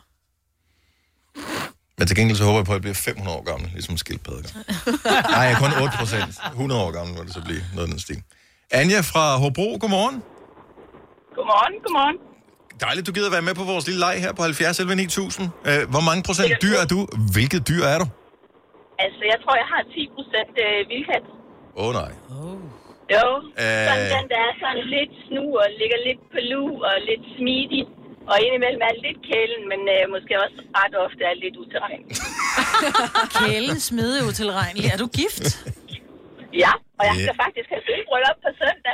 Men til gengæld så håber jeg på, at jeg bliver fem hundrede år gammel, ligesom skildpadde. Nej, jeg er kun otte procent. hundrede år gammel må det så blive noget af den stil. Anja fra Hobro, godmorgen. Godmorgen, godmorgen. Dejligt, du gider være med på vores lille leg her på halvfjerds elleve ni tusind. Øh, Hvor mange procent dyr er du? Hvilket dyr er du? Altså, jeg tror, jeg har ti procent øh, vildkat. Åh oh, nej. Jo, Øh. sådan den, der er sådan lidt snu og ligger lidt på lu og lidt smidig. Og indimellem er lidt kælen, men øh, måske også ret ofte er lidt utilregnelig. Kælen smide utilregnelig. Er du gift? Ja, og jeg Ja. skal faktisk have sølvbryllup på søndag.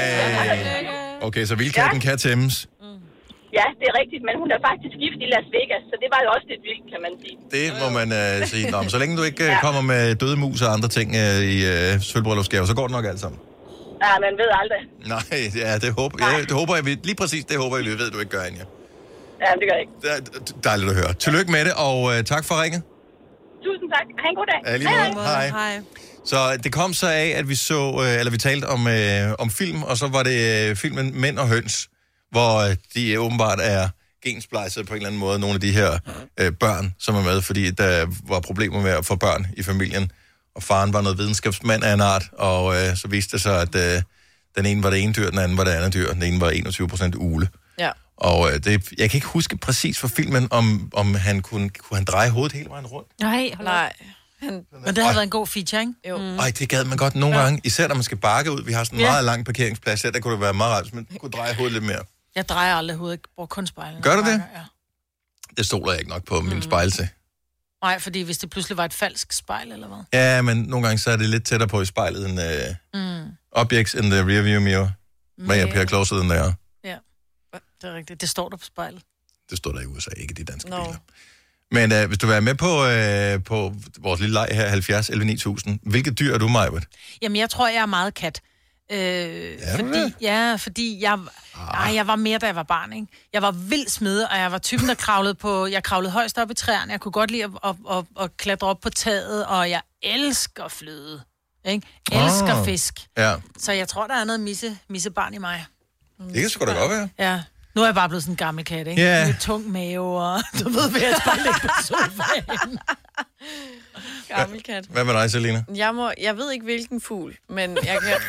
Ej. Okay, så vildkatten kan tæmmes. Ja, det er rigtigt, men hun er faktisk gift i Las Vegas, så det var jo også lidt vildt, kan man sige. Det må man øh, sige. Nå, men så længe du ikke øh, kommer med døde mus og andre ting øh, i øh, sølvbryllupsgave, så går det nok alt sammen. Ja, man ved aldrig. Nej, ja, det håber jeg. Det håber jeg, vi- lige præcis det håber jeg, vi ved, du ikke gør, Anja. Ja, det gør jeg ikke. Det er dejligt at høre. Tillykke med det, og øh, tak for ringet. Tusind tak. Ha' en god dag. Ja, lige måde. Hej. Hej. Så det kom så af, at vi så, øh, eller vi talte om, øh, om film, og så var det øh, filmen Mænd og Høns, hvor øh, de øh, åbenbart er gensplejset på en eller anden måde, nogle af de her øh, børn, som er med, fordi der var problemer med at få børn i familien, og faren var noget videnskabsmand af en art, og øh, så viste det sig, at øh, den ene var det ene dyr, den anden var det andet dyr, den ene var enogtyve procent ugle. Ja. Og øh, det, jeg kan ikke huske præcis for filmen, om, om han kunne, kunne han dreje hovedet hele vejen rundt. Nej, Nej. Han... Men det har været en god feature, ikke? Jo. Mm. Ej, det gad man godt nogle Ja. gange, især når man skal bakke ud. Vi har sådan en Ja. meget lang parkeringsplads her, der kunne det være meget rart, hvis man kunne dreje hovedet lidt mere. Jeg drejer aldrig hovedet, jeg bruger kun spejlene. Gør du det? Ja. Det stoler jeg ikke nok på min spejl til. Nej, fordi hvis det pludselig var et falsk spejl, eller hvad? Ja, men nogle gange så er det lidt tættere på i spejlet end uh, Mm. objects in the rearview mirror. Men jeg Men- bliver closer than there. Ja, det er rigtigt. Det står der på spejlet. Det står der i U S A, ikke de danske Nå. biler. Men uh, hvis du vil være med på, uh, på vores lille leg her, halvfjerds elleve ni tusind, hvilket dyr er du, Majbert? Jamen, jeg tror, jeg er meget kat. Øh, Er du fordi, det? ja, fordi jeg, ah. jeg var mere, da jeg var barn, ikke? Jeg var vild smed, og jeg var typen, der kravlede på... Jeg kravlede højst op i træerne. Jeg kunne godt lide at, at, at, at klatre op på taget, og jeg elsker fløde. Ikke? Elsker Ah. fisk. Ja, Så jeg tror, der er noget misse, missebarn i mig. det kan sgu da godt være. Ja. Nu er jeg bare blevet sådan en gammel kat, ikke? Ja. Med tung mave, og du ved, hvad jeg bare ligge på sofaen. Gammel kat. Hvad med dig, Selina? Jeg, må, jeg ved ikke, hvilken fugl, men jeg kan...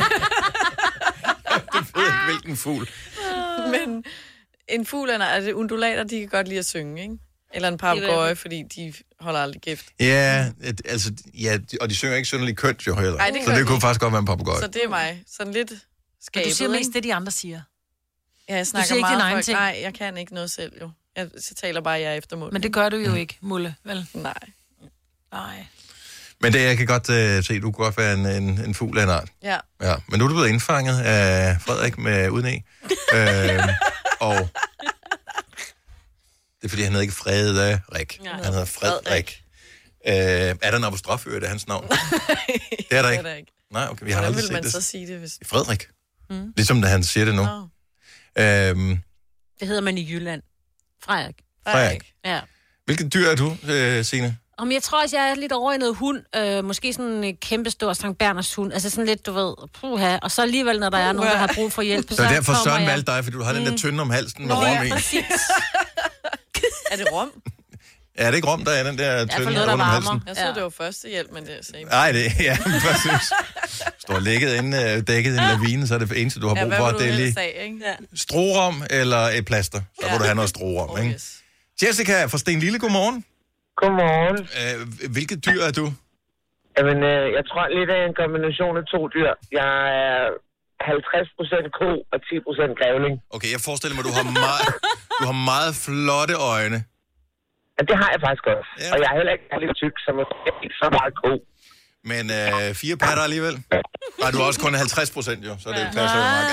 Jeg ved ikke, hvilken fugl. men en fugl er, altså undulater, de kan godt lide at synge, ikke? Eller en papegøje, fordi de holder aldrig gift. Ja, et, altså, ja, de- og de synger ikke synderligt kønt jo heller. Ej, det så gør det de kunne ikke. faktisk godt være en papegøje. Så det er mig. Sådan lidt skabet, Men du siger mest ikke? det, de andre siger. Ja, jeg snakker siger ikke meget dine egne folk. ting. Nej, jeg kan ikke noget selv, jo. Jeg, så taler bare jeg efter mål. Men det gør du jo ikke, Mulle, vel? Nej. Nej. Men det, jeg kan godt uh, se, du kunne godt være en, en, en fugl af en art. Ja. Ja. Men nu er du blevet indfanget af Frederik med uden e. øh, og det er fordi, han hedder ikke Frederik. Ja. Han hedder Frederik. Øh, er der en apostrof i det, hans navn? Det er der ikke. Det er der ikke. Nej, okay, vi har Hvordan aldrig vil set man det. så sige det, hvis... Frederik. Mm. Ligesom da han siger det nu. Nå. Øhm, Det hedder man i Jylland. Frederik. Frederik. Ja. Hvilket dyr er du, øh, Signe? Om jeg tror også, jeg er lidt over i noget hund. Øh, måske sådan en kæmpe stor Sankt Berners hund. Altså sådan lidt, du ved, puha. Og så alligevel, når der er nogen, der har brug for hjælp, Så derfor kommer Søren jeg. valgte dig, fordi du har den der tynde om halsen med Nå, rom ja, i. præcis. Er det rom? Er det ikke rom, der er den der tynde noget, der rundt om halsen? varmer. Jeg så, det var førstehjælp, men det er same. Nej, det ja, præcis. Står ligget inde, øh, dækket i en lavine, så er det eneste, du har Ja, brug hvad for. vil du Det er lige helst have, ikke? Ja. strorom eller et plaster. Så ja. må du have noget strorom, Oh, ikke? yes. Jessica fra Sten Lille, godmorgen. Godmorgen. Øh, hvilket dyr er du? Jamen, øh, jeg tror lidt af en kombination af to dyr. Jeg er halvtreds procent ko og ti procent grævling. Okay, jeg forestiller mig, du har meget, du har meget flotte øjne. Ja, det har jeg faktisk også. Ja. Og jeg er heller ikke særlig tyk, så jeg er ikke så meget ko. Men øh, fire patter alligevel? Nej, du er også kun halvtreds procent jo, så det passer jo meget.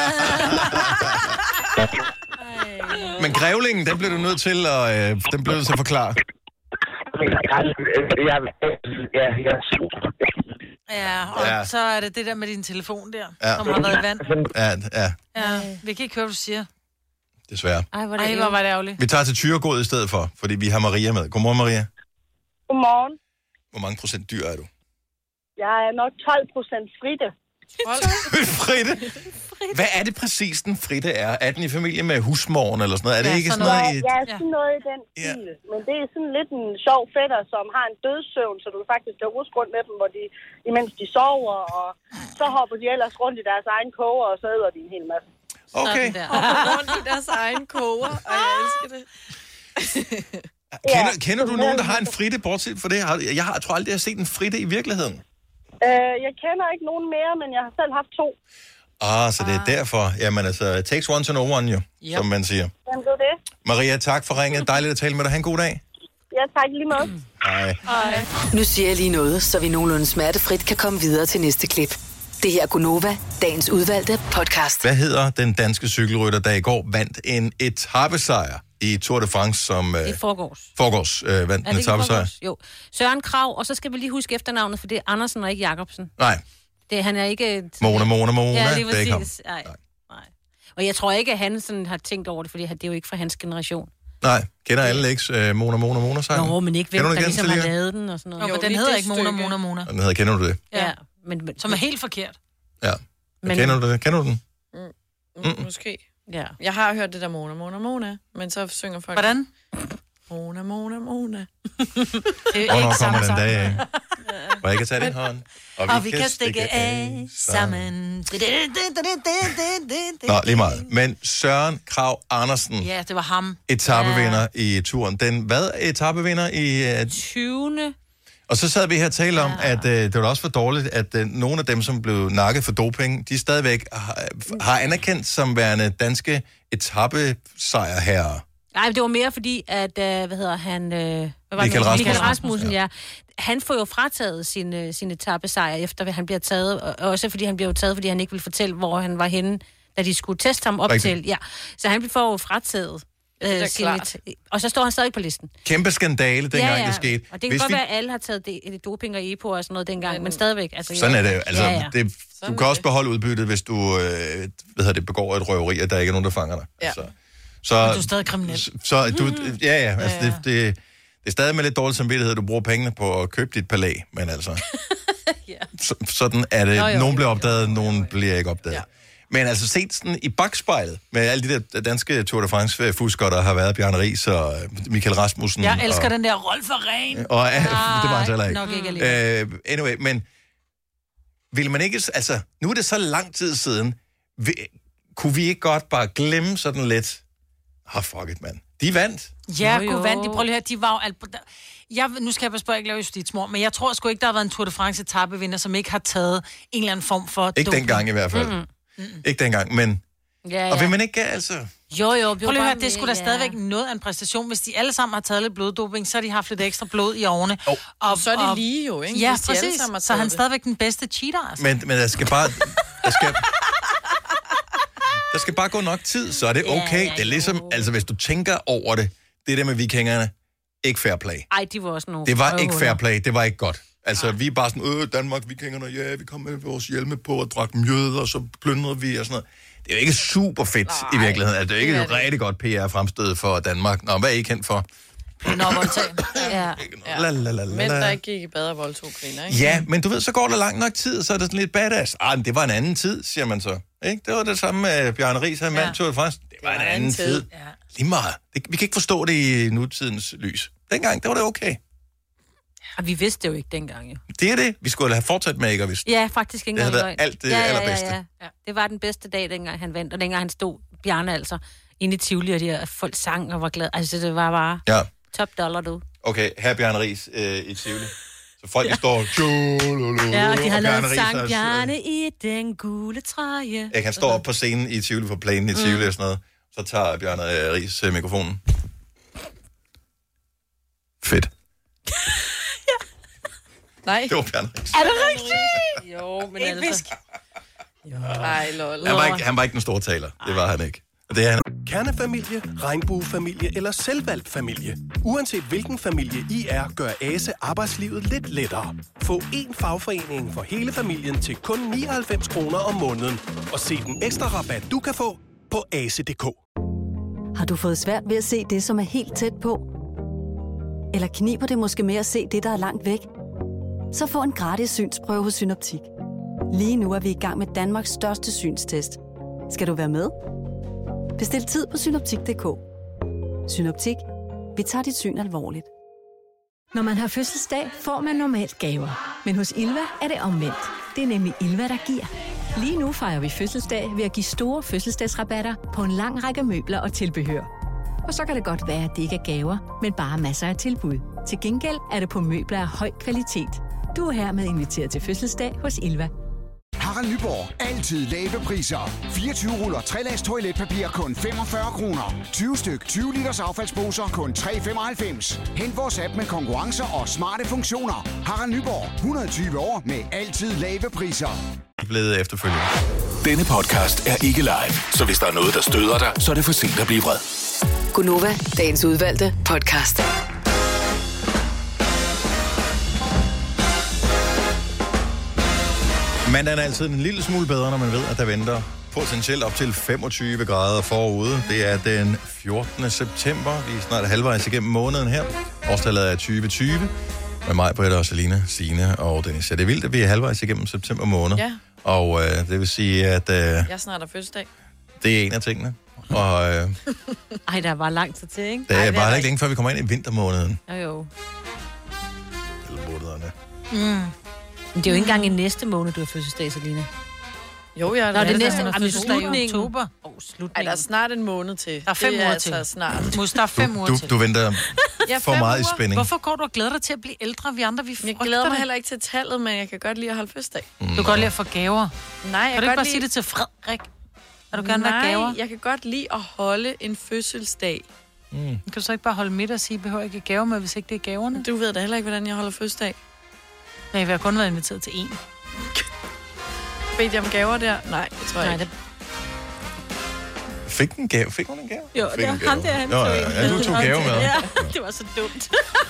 Men grævlingen, den blev du nødt til at, øh, den blev du til at forklare. Jeg, jeg, jeg, jeg er super. Ja, og Ja. så er det det der med din telefon der, Ja. som har været i vand. Ja, ja, Ja, vi kan ikke høre, hvad du siger. desværre. Ej, hvor, Ej, hvor var det ærgerligt. Vi tager til Thyregod i stedet for, fordi vi har Maria med. Godmorgen, Maria. Godmorgen. Hvor mange procent dyr er du? Jeg er nok tolv procent fritte. Fritte? Hvad er det præcis, den Fritte er? Er den i familie med husmoren eller sådan noget? Er det ja, ikke sådan noget i... Ja, sådan noget i den stil. Ja. Men det er sådan lidt en sjov fætter, som har en dødssøvn, så du faktisk kan ruske rundt med dem, hvor de, imens de sover, og så hopper de ellers rundt i deres egen koger, og så æder de en hel masse. Okay. Hopper rundt i deres egen koger, og jeg elsker det. Kender, kender du nogen, der har en Fritte, bortset for det? Jeg har, jeg tror aldrig, jeg har set en Fritte i virkeligheden. Øh, jeg kender ikke nogen mere, men jeg har selv haft to. Ah, så det er derfor. Jamen altså, it takes one to know one jo, yep. som man siger. Jamen, det er det. Maria, tak for ringet. Dejligt at tale med dig. Ha' en god dag. Ja, tak lige måde. Hej. Hej. Nu siger jeg lige noget, så vi nogenlunde smertefrit kan komme videre til næste klip. Det her er Gunova, dagens udvalgte podcast. Hvad hedder den danske cykelrytter, der i går vandt en etapesejr i Tour de France, som... Det er forgårs. Forgårs øh, vandt Er en det ikke etapesejr? forgårs? Jo. Søren Krav, og så skal vi lige huske efternavnet, for det er Andersen og ikke Jacobsen. Nej. Det, han er ikke... Et... Mona, Mona, Mona. Ja, lige det er ikke ham. præcis. Nej, nej. Og jeg tror ikke, at han sådan har tænkt over det, fordi det er jo ikke fra hans generation. Nej, kender alle ikke uh, Mona, Mona, Mona sangen? Nå, men ikke hvem, der der ligesom har lavet den og sådan noget. Jo, men den hedder ikke Mona, Mona, Mona. Den hedder, kender du det? Ja, men, men, som er helt forkert. Ja. Men- Kender du det? Kender du den? Mm. Mm. Måske. Ja. Jeg har hørt det der Mona, Mona, Mona, men så synger folk... Hvordan? Mona, Mona, Mona. Det Hvornår kommer den dag af? Hvor jeg kan tage din hånd, Og vi, og vi kan stikke af sammen. Nå, lige meget. Men Søren Krav Andersen, Ja, det var ham. etapevinder i turen. Den, hvad er etapevinder i... Uh... tyvende Og så sad vi her og talte om, at uh, det var også for dårligt, at uh, nogle af dem, som blev nakket for doping, de stadigvæk har, har anerkendt som værende danske etapesejrherrer. Nej, det var mere fordi, at, øh, hvad hedder han... Øh, hvad var Michael det? Rasmussen. Michael Rasmussen, ja. Han får jo frataget sin, øh, sin etappesejr, efter han bliver taget, og også fordi han bliver jo taget, fordi han ikke ville fortælle, hvor han var henne, da de skulle teste ham op Rigtigt. til. Ja. Så han får jo frataget. Ja, det er øh, sin klart. et- og så står han stadig på listen. Kæmpe skandale, dengang ja, ja. det skete. Og det kan Hvis godt vi... være, at alle har taget det, det doping og EPO og sådan noget dengang, men stadigvæk. Altså, Sådan ja. er det jo. Altså, ja, ja. det, du kan også beholde udbyttet, hvis du øh, hvad hedder det, begår et røveri, og der ikke er nogen, der fanger dig. Ja. Så, så, Men du er stadig kriminel. Så, så du, ja, ja, altså, det, det, det er stadig med lidt dårlig samvittighed, at du bruger pengene på at købe dit palæ, men altså, så, sådan er det. Jo, jo, Nogle bliver jo, opdaget, nogle bliver ikke opdaget. Ja. Men altså set sådan i bagspejlet, med alle de der danske Tour de France-fuskere, der har været Bjarne Riis og Michael Rasmussen. Jeg elsker og, den der Rolf og Ren. Og, ja, det var han så heller ikke. Nok ikke alligevel. Uh, anyway, men vil man ikke... Altså, nu er det så lang tid siden. Vi, kunne vi ikke godt bare glemme sådan lidt... Ah, oh, fuck it, mand. De vandt. Ja, Jo, jo. gud vand, de prøver lige her, de var jo alt... Jeg, nu skal jeg bare spørge, jeg ikke lave justitsmor, men jeg tror sgu ikke, der har været en Tour de France etapevinder, som ikke har taget en eller anden form for Ikke doping. dengang i hvert fald. Mm-mm. Mm-mm. Ikke dengang, men... Ja, ja. Og vil man ikke, altså... Jo, jo. Prøv lige at høre, det skulle da stadigvæk noget af en præstation. Hvis de alle sammen har taget lidt bloddoping, så har de haft lidt ekstra blod i årene. Oh. Og, Så er de lige jo, ikke? Ja, Hvis de alle præcis. sammen har Så er taget han det. stadigvæk den bedste cheater, altså. Men, men der skal bare... Der skal, der skal bare gå nok tid, så er det okay. Det er ligesom... Altså, hvis du tænker over det, det der med vikingerne, ikke fair play. Ej, de var også nogle... Det var ikke røvhuller. fair play, det var ikke godt. Altså, vi er bare sådan, øh, Danmark, vikingerne, ja, vi kom med vores hjelme på og drak mjød, og så plyndrede vi og sådan noget. Det er jo ikke super fedt Nej, i virkeligheden. Altså, det er ikke det er et det. rigtig godt P R-fremstød for Danmark. Nå, hvad er I kendt for? Nå, voldtag. Ja. La, la, la, la, Men der la. ikke gik i bad og voldtog griner, ikke? Ja, men du ved, så går der lang nok tid, så er det sådan lidt badass. Ah, men det var en anden tid, siger man så. Ikke? Det var det samme med Bjarne Riis, han mand Tour de France. Det var en anden tid. Ja. Lige meget. Det, vi kan ikke forstå det i nutidens lys. Dengang, det var det okay. Og vi vidste det jo ikke dengang, jo. Det er det. Vi skulle have fortsat med ikke at vidste. Ja, faktisk ikke Det havde engang været løgn. alt det ja, ja, allerbedste. Ja, ja, ja. Det var den bedste dag, dengang han vandt, og dengang han stod, Bjarne altså, inde i Tivoli, og de her folk sang og var glade. Altså, det var bare Ja. top dollar, du. Okay, her er Bjarne Riis øh, i Tivoli. Så folk, ja. de står... Ja, og de har lavet Riis sang er- Bjarne i den gule trøje. Jeg kan stå op på scenen i Tivoli, på planen i Tivoli mm. og sådan noget. Så tager Bjarne øh, Riis øh, mikrofonen. Fedt. Nej. Det var Bjarne Riis. Er det rigtigt? Jo, men Episk. altså... Nej, lol. Han var, ikke, han var ikke den store taler. Det var han ikke. Og det er han. kernefamilie, regnbuefamilie eller selvvalgt familie. Uanset hvilken familie I er, gør Ase arbejdslivet lidt lettere. Få én fagforening for hele familien til kun nioghalvfems kroner om måneden. Og se den ekstra rabat, du kan få på ase punktum d k. Har du fået svært ved at se det, som er helt tæt på? Eller kniber det måske med at se det, der er langt væk? Så få en gratis synsprøve hos Synoptik. Lige nu er vi i gang med Danmarks største synstest. Skal du være med? Bestil tid på synoptik punktum d k. Synoptik. Vi tager dit syn alvorligt. Når man har fødselsdag, får man normalt gaver. Men hos Ilva er det omvendt. Det er nemlig Ilva, der giver. Lige nu fejrer vi fødselsdag ved at give store fødselsdagsrabatter på en lang række møbler og tilbehør. Og så kan det godt være, at det ikke er gaver, men bare masser af tilbud. Til gengæld er det på møbler af høj kvalitet. Du er hermed inviteret til fødselsdag hos Ilva. Harald Nyborg. Altid lave priser. fireogtyve ruller tre lags toiletpapir kun femogfyrre kroner. tyve styk tyve liters affaldsposer kun tre femoghalvfems. Hent vores app med konkurrencer og smarte funktioner. Harald Nyborg. hundrede og tyve år med altid lave priser. Blevet efterfølgende. Denne podcast er ikke live, så hvis der er noget, der støder dig, så er det for sent at blive vred. Gunova, dagens udvalgte podcast. Mandagen er altid en lille smule bedre, når man ved, at der venter potentielt op til femogtyve grader forude. Det er den fjortende september. Vi er snart halvvejs igennem måneden her. Årstallet er tyve tyve. Med mig, Britta og Selina, Signe og Dennis. Ja, det er vildt, at vi er halvvejs igennem september måned. Ja. Og øh, det vil sige, at... Øh, Jeg er snart af fødselsdag. det er en af tingene. Og øh, Ej, der er bare lang tid til, ikke? det er Ej, bare ikke længe, før vi kommer ind i vintermåneden. Jo, jo. Eller månederne. Mm. Men det er jo ikke engang i næste måned, du har fødselsdag, Selina. Jo, jeg Nå, det er næste måned. måned. Slutningen. oktober. Oh, slutningen. Ej, der er snart en måned til. Der er fem det uger altså til. Snart. Mus, der er fem uger Du, til. du venter Ja, for fem meget i uger. spænding. Hvorfor går du og glæder dig til at blive ældre? Vi andre, vi Jeg frygter glæder mig det. heller ikke til tallet, men jeg kan godt lide at holde fødselsdag. Mm. Du kan godt lide at få gaver. Nej, jeg kan du ikke godt bare lide... sige det til Frederik? Vil du gerne Nej, være gaver? jeg kan godt lide at holde en fødselsdag. Mm. Kan du så ikke bare holde midt og sige, behøver ikke gaver med, hvis ikke det er gaverne? Du ved da heller ikke, hvordan jeg holder fødselsdag. Nej, vi har kun været inviteret til én. Bedte jeg om gaver der? Nej, det tror jeg Nej, ikke. det... Fik den gave? Fik hun en gave? Jo, Fik det en var ham gave. der, han Nå, tog ja, en ja, du med. tog gave med. Ja, det var så dumt.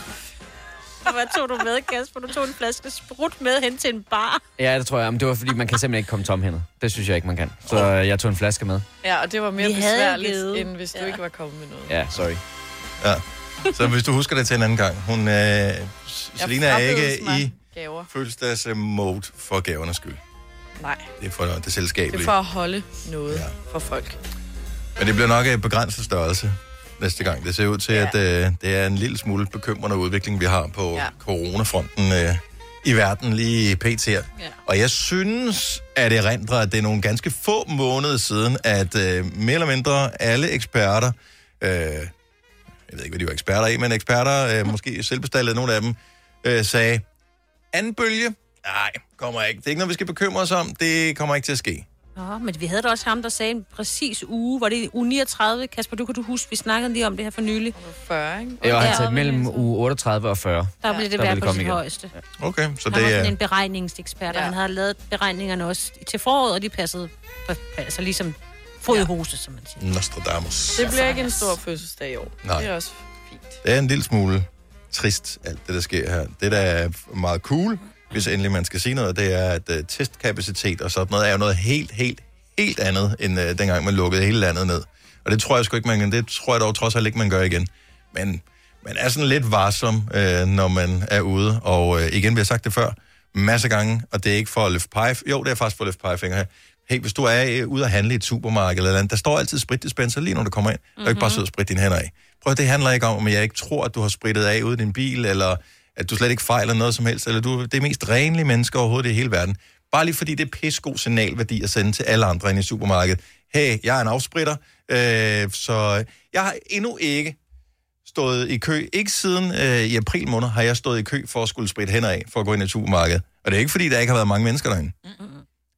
Hvad tog du med, Kasper? Du tog en flaske sprut med hen til en bar. Ja, det tror jeg. Men det var, fordi man kan simpelthen ikke komme tomhændet. Det synes jeg ikke, man kan. Så jeg tog en flaske med. Ja, og det var mere Vi havde besværligt, givet. end hvis du Ja. ikke var kommet med noget. Ja, sorry. Ja. Så hvis du husker det til en anden gang. Hun, øh, Selina er ikke i gaver. fødselsdagsmode for gavernes skyld. Nej, Det er for det selskabelige. det er for at holde noget ja. for folk. Men det bliver nok en begrænset størrelse næste gang. Det ser ud til, ja. at øh, det er en lille smule bekymrende udvikling, vi har på ja. coronafronten øh, i verden lige pt. her. Ja. Og jeg synes, at det erindrer, at det er nogle ganske få måneder siden, at øh, mere eller mindre alle eksperter, øh, jeg ved ikke, hvad de var eksperter i, men eksperter, øh, måske selvbestallet nogle af dem, øh, sagde, anden bølge, nej, kommer ikke. Det er ikke noget, vi skal bekymre os om. Det kommer ikke til at ske. Nå, men vi havde da også ham, der sagde en præcis uge. Var det uge niogtredive? Kasper, du kan du huske, vi snakkede lige om det her for nylig. fyrre, ikke? Jeg har Ja. taget mellem uge otteogtredive og fyrre. Der blev det Der værd vil på komme sit igen. højeste. Okay, så Han var det sådan er... en beregningsekspert, ja. Ja. Han havde lavet beregningerne også til foråret, og de passede på, altså ligesom fodhose, som man siger. Nostradamus. Det bliver ikke en stor fødselsdag i år. Nej. Det er også fint. Det er en lille smule trist, alt det, der sker her. Det, der er meget cool, hvis endelig man skal sige noget, det er, at uh, testkapacitet og sådan noget er jo noget helt, helt, helt andet, end uh, dengang man lukkede hele landet ned. Og det tror jeg sgu ikke, man kan. Det tror jeg dog trods alt ikke, man gør igen. Men man er sådan lidt varsom, uh, når man er ude. Og uh, igen, vi har sagt det før, masser gange, og det er ikke for at løfte pege... Jo, det er faktisk for at løfte pegefinger her. Hey, hvis du er uh, ude at handle i et supermarked eller andet, der står altid spritdispenser lige når du kommer ind. Mm-hmm. Der er ikke bare sidde og spritte dine hænder af. Prøv, det handler ikke om, at jeg ikke tror, at du har sprittet af ude i din bil, eller at du slet ikke fejler noget som helst, eller du er det mest renlige menneske overhovedet i hele verden. Bare lige fordi det er pissegod signalværdi at sende til alle andre inde i supermarkedet. Hey, jeg er en afspritter, øh, så jeg har endnu ikke stået i kø. Ikke siden øh, i april måned har jeg stået i kø for at skulle spritte hænder af, for at gå ind i et supermarked. Og det er ikke fordi, der ikke har været mange mennesker derinde. Mm-hmm.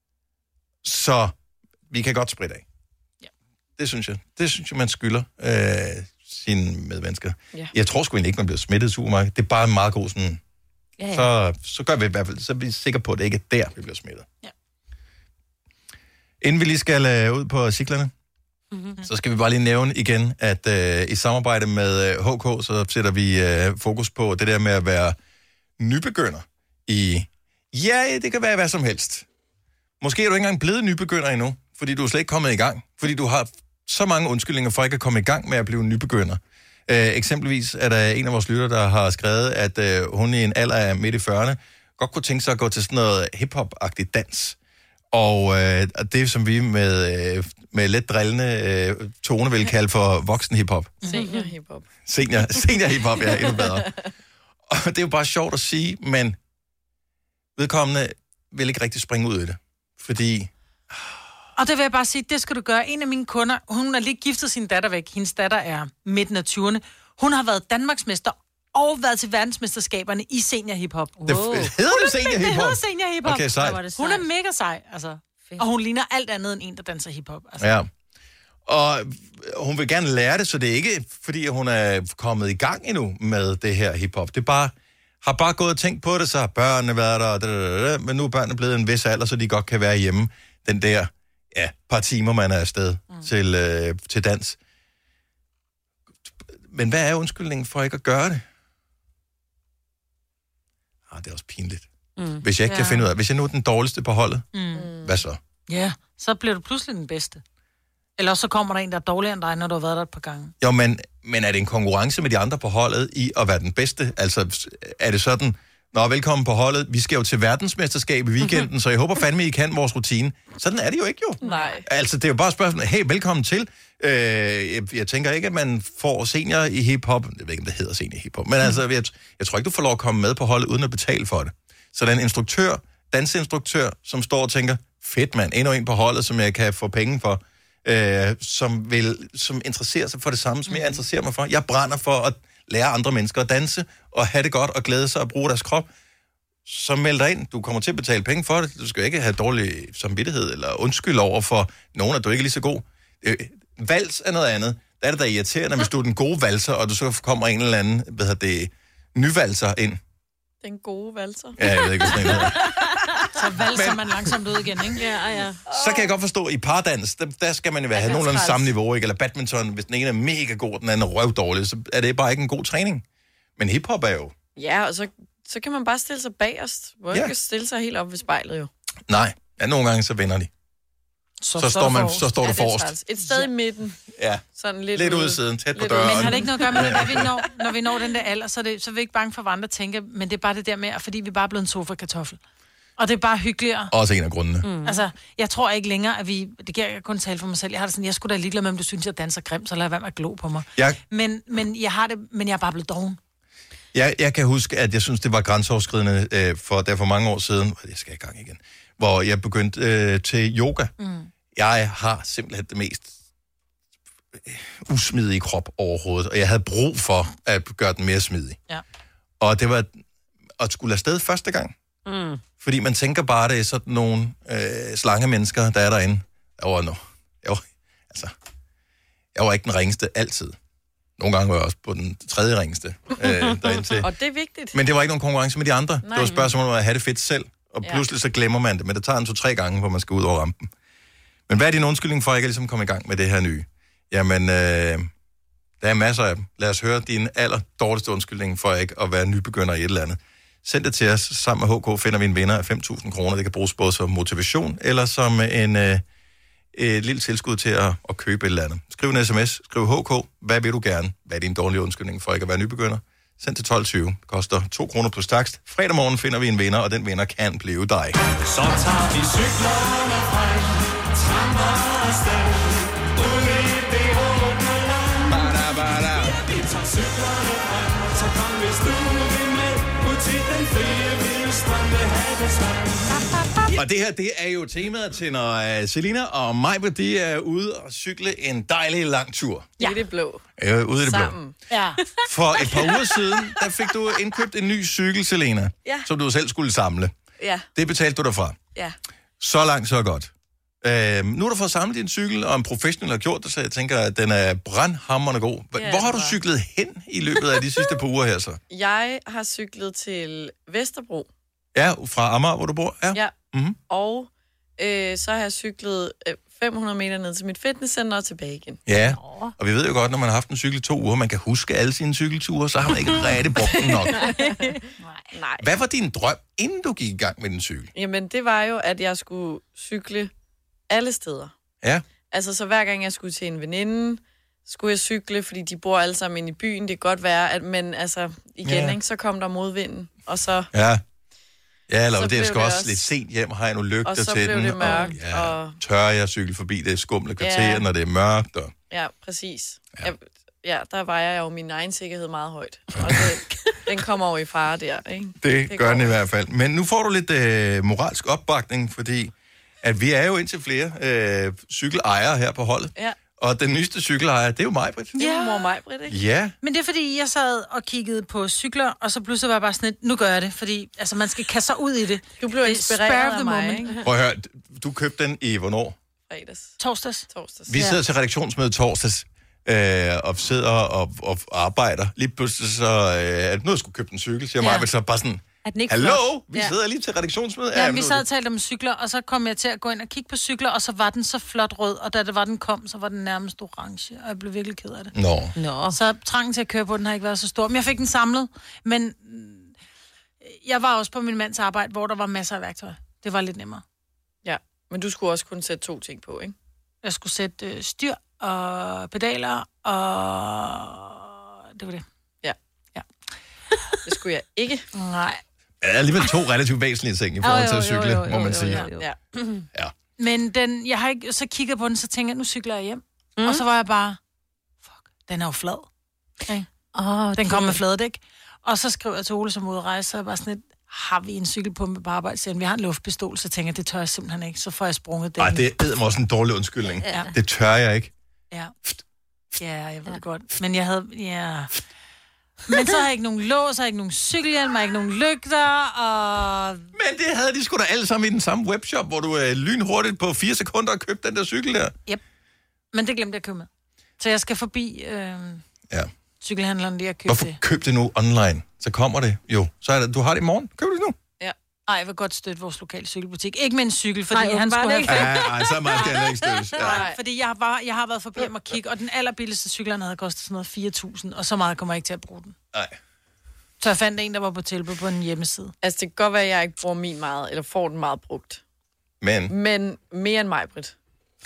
Så vi kan godt spritte af. Ja. Det synes jeg. Det synes jeg, man skylder øh, sine medmennesker. Ja. Jeg tror sgu egentlig ikke, man bliver smittet i supermarkedet. Det er bare en meget god sådan... Ja, ja. Så, så gør vi i hvert fald, så er vi sikre på, at det ikke er der, vi bliver smittet. Ja. Inden vi lige skal uh, ud på cyklerne, Mm-hmm. Så skal vi bare lige nævne igen, at øh, i samarbejde med øh, H K, så sætter vi øh, fokus på det der med at være nybegynder i... Ja, det kan være hvad som helst. Måske er du ikke engang blevet nybegynder endnu, fordi du er slet ikke kommet i gang. Fordi du har så mange undskyldninger for ikke at komme i gang med at blive nybegynder. Øh, eksempelvis er der en af vores lytter, der har skrevet, at øh, hun i en alder af midt i fyrrerne godt kunne tænke sig at gå til sådan noget hip-hop-agtigt dans. Og øh, det, som vi med, øh, med let drillende øh, tone vil kalde for voksen hip-hop. Senior hip-hop. Senior, senior hip-hop, ja, endnu bedre. Og det er jo bare sjovt at sige, men vedkommende vil ikke rigtig springe ud i det. Fordi... Og det vil jeg bare sige, det skal du gøre. En af mine kunder, hun har lige giftet sin datter væk. Hendes datter er midten af tyverne. Hun har været Danmarksmester og været til verdensmesterskaberne i senior hiphop. Wow. Det hedder det senior hiphop? Det hedder senior hiphop. Okay, sej. Hun er mega sej, altså. Og hun ligner alt andet end en, der danser hiphop. Altså. Ja. Og hun vil gerne lære det, så det er ikke, fordi hun er kommet i gang endnu med det her hiphop. Det er bare, har bare gået og tænkt på det, så har børnene været der, og da, da, da, men nu er børnene blevet en vis alder, så de godt kan være hjemme den der, ja, par timer, man er afsted mm. til, øh, til dans. Men hvad er undskyldningen for ikke at gøre det? Ah, det er også pinligt. Mm. Hvis jeg ikke ja. kan finde ud af, hvis jeg nu er den dårligste på holdet, mm. hvad så? Ja, så bliver du pludselig den bedste. Eller så kommer der en, der er dårligere end dig, når du har været der et par gange. Jo, men, men er det en konkurrence med de andre på holdet i at være den bedste? Altså, er det sådan, nå, velkommen på holdet, vi skal jo til verdensmesterskab i weekenden, mm-hmm. så jeg håber fandme, I kan vores rutine. Sådan er det jo ikke jo. Nej. Altså, det er jo bare et spørgsmål, hey, velkommen til. Øh, jeg, jeg tænker ikke, at man får senior i hiphop. Jeg ved ikke, om det hedder senior i hiphop. Men mm. altså, jeg, jeg tror ikke, du får lov at komme med på holdet, uden at betale for det. Så der er en instruktør, danseinstruktør, som står og tænker, fedt mand, endnu en på holdet, som jeg kan få penge for, øh, som, vil, som interesserer sig for det samme, som jeg interesserer mig for. Jeg brænder for at lære andre mennesker at danse, og have det godt, og glæde sig og bruge deres krop. Så meld dig ind. Du kommer til at betale penge for det. Du skal ikke have dårlig samvittighed, eller undskyld over for nogen, at du ikke er lige så god. Øh, vals er noget andet. Der er det da irriterende, hvis du er den gode valser, og du så kommer en eller anden, hvad hedder det, nyvalser ind. Den gode valser. Ja, jeg ved ikke, hvad sådan en hedder. Så valser man langsomt ud igen, ikke? Ja, ja. Så kan jeg godt forstå, at i pardans, der, der skal man jo være, have nogenlunde samme niveau, ikke? Eller badminton, hvis den ene er mega god, den anden er røvdårlig, så er det bare ikke en god træning. Men hiphop er jo... Ja, og så, så kan man bare stille sig bagerst. Hvor ja. Ikke stille sig helt op ved spejlet, jo. Nej, ja, nogle gange så vinder de. Så, så står, man, så står ja, du forrest. Et sted i midten. Ja, sådan lidt, lidt ude i siden, tæt på lidt døren. Men har det ikke noget at gøre med, at når vi når, når vi når den der alder, så er, det, så er vi ikke bange for, hvad andre tænker, men det er bare det der med, at fordi vi bare er blevet en sofa-kartoffel. Og det er bare hyggeligere. Også en af grundene. Mm. Altså, jeg tror ikke længere, at vi... Det kan jeg kun tale for mig selv. Jeg har det sådan, jeg skulle da ligeglad med, om du synes, jeg danser grimt, så lad være med at glo på mig. Jeg... Men, men, jeg har det, men jeg er bare blevet doven. Jeg, jeg kan huske, at jeg synes, det var grænseoverskridende øh, for, der for mange år siden. Jeg skal i gang igen. Hvor jeg begyndte øh, til yoga. Mm. Jeg har simpelthen det mest usmidige krop overhovedet, og jeg havde brug for at gøre den mere smidig. Ja. Og det var at skulle afsted første gang. Mm. Fordi man tænker bare, det er sådan nogle øh, slangemennesker, der er derinde. Jeg var, no, jeg, var, altså, jeg var ikke den ringeste altid. Nogle gange var jeg også på den tredje ringeste øh, derinde til. Og det er vigtigt. Men det var ikke nogen konkurrence med de andre. Nej. Det var spørgsmål om at have det fedt selv. Og pludselig så glemmer man det, men det tager en to-tre gange, hvor man skal ud over rampen. Men hvad er din undskyldning for, at jeg ikke ligesom komme i gang med det her nye? Jamen, øh, der er masser af dem. Lad os høre din aller dårligste undskyldning for ikke at være nybegynder i et eller andet. Send det til os. Sammen med H K finder vi en vinder af fem tusind kroner. Det kan bruges både som motivation, eller som en, øh, et lille tilskud til at, at købe et eller andet. Skriv en sms. Skriv H K. Hvad vil du gerne? Hvad er din dårlige undskyldning for ikke at være nybegynder? Send til tolv tyve. Det koster to kroner plus takst. Fredag morgen finder vi en vinder, og den vinder kan blive dig. Så tager vi cyklerne frem, tramper afsted, ud i det åbne land. Bada, bada. Vi tager cyklerne frem, så kom hvis du vil med, ud til den frie vilde strøm ved havets vand. Og det her, det er jo temaet til, når uh, Selina og Majbert, de er ude og cykle en dejlig lang tur. Ja. I det blå. Øh, ude i det Sammen. blå. Ja. For et par uger siden, der fik du indkøbt en ny cykel, Selina, Ja. som du selv skulle samle. Ja. Det betalte du derfra. Ja. Så langt, så godt. Øh, nu har du fået samlet din cykel, og en professionel har gjort det, så jeg tænker, at den er brandhamrende god. Hvor Ja, har du det var. cyklet hen i løbet af de sidste par uger her så? Jeg har cyklet til Vesterbro. Ja, fra Amager, hvor du bor? Ja. Ja. Mm-hmm. Og øh, så har jeg cyklet øh, fem hundrede meter ned til mit fitnesscenter og tilbage igen. Ja, og vi ved jo godt, når man har haft en cykel i to uger, man kan huske alle sine cykelture, så har man ikke rigtig brugt den nok. Nej. Hvad var din drøm, inden du gik i gang med din cykel? Jamen, det var jo, at jeg skulle cykle alle steder. Ja. Altså, så hver gang jeg skulle til en veninde, skulle jeg cykle, fordi de bor alle sammen inde i byen. Det kan godt være, at, men altså, igen, Ja. ikke, så kom der modvinden, og så... Ja. Ja, eller Så det er blev sgu det også også- lidt sent hjem, har jeg nogle lygter Og så til blev den. det mørkt, og, ja, og- tør jeg cykle forbi det skumle kvarter, Ja. når det er mørkt. Og... Ja, præcis. Ja, jeg, ja der vejer jeg jo min egen sikkerhed meget højt. Og det, den kommer over i fare der, ikke? Det, det gør den i hvert fald. Men nu får du lidt øh, moralsk opbakning, fordi at vi er jo indtil flere øh, cykelejere her på holdet. Ja. Og den nyeste cykelejer, det er jo mig, Britt. Det er mor mig, Britt, ikke? Ja. Men det er fordi, jeg sad og kiggede på cykler, og så pludselig var jeg bare sådan lidt, nu gør jeg det, fordi altså, man skal kaste sig ud i det. Du blev Det er inspireret spur of af the mig, moment. ikke? Prøv at høre, du købte den i hvornår? Fredags. Torsdags. Torsdags. Vi sidder til redaktionsmøde torsdags, øh, og sidder og, og arbejder. Lige pludselig så, øh, at nu skulle købe en cykel, siger Ja. mig, så bare sådan, Er den ikke hallo, flot? vi Ja. sidder lige til redaktionsmøde. Ja, men vi nu- sad og talte om cykler, og så kom jeg til at gå ind og kigge på cykler, og så var den så flot rød, og da det var, den kom, så var den nærmest orange, og jeg blev virkelig ked af det. Nå. Nå. Så trangen til at køre på den har ikke været så stor, men jeg fik den samlet. Men mm, jeg var også på min mands arbejde, hvor der var masser af værktøj. Det var lidt nemmere. Ja, men du skulle også kun sætte to ting på, ikke? Jeg skulle sætte øh, styr og pedaler, og det var det. Ja. Ja. Det skulle jeg ikke. Nej. Ja, alligevel to relativt væsentlige ting i forhold til at cykle, må man sige. Ja. Ja. Men den, jeg har ikke så kigget på den, så tænker jeg, nu cykler jeg hjem. Mm. Og så var jeg bare, fuck, den er jo flad. Okay. Oh, Den kom med fladedæk. Og så skrev jeg til Ole som ude at rejse, så jeg bare sådan lidt, har vi en cykelpumpe på arbejde? Så vi har en luftpistol, så tænker jeg, det tør jeg simpelthen ikke. Så får jeg sprunget den. Ej, det er mig også en dårlig undskyldning. Ja. Det tør jeg ikke. Ja. Ja, jeg ved det godt. Men jeg havde, ja... Men så har jeg ikke nogen lås, så har jeg ikke nogen cykelhjelm, jeg har ikke nogen lygter, og... Men det havde de sgu da alle sammen i den samme webshop, hvor du øh, lynhurtigt på fire sekunder købte den der cykel der. Yep. Men det glemte jeg at købe med. Så jeg skal forbi øh, Ja. cykelhandleren lige at købe Hvorfor det. køb det nu online? Så kommer det jo. Så er det, du har det i morgen. Køb det nu. Ja. Ej, jeg vil godt støtte vores lokale cykelbutik. Ikke med en cykel, fordi Nej, Nej, han åbenbart skulle ikke. have... Ja, ej, så meget skal jeg ikke støttes. Ja. Nej, fordi jeg, var, jeg har været forbi ham og kigge, og den allerbilligste cykel, han havde kostet sådan noget fire tusind, og så meget kommer jeg ikke til at bruge den. Nej. Så jeg fandt en, der var på tilbud på en hjemmeside. Altså, det kan godt være, at jeg ikke bruger min meget, eller får den meget brugt. Men Men mere end mig, Britt.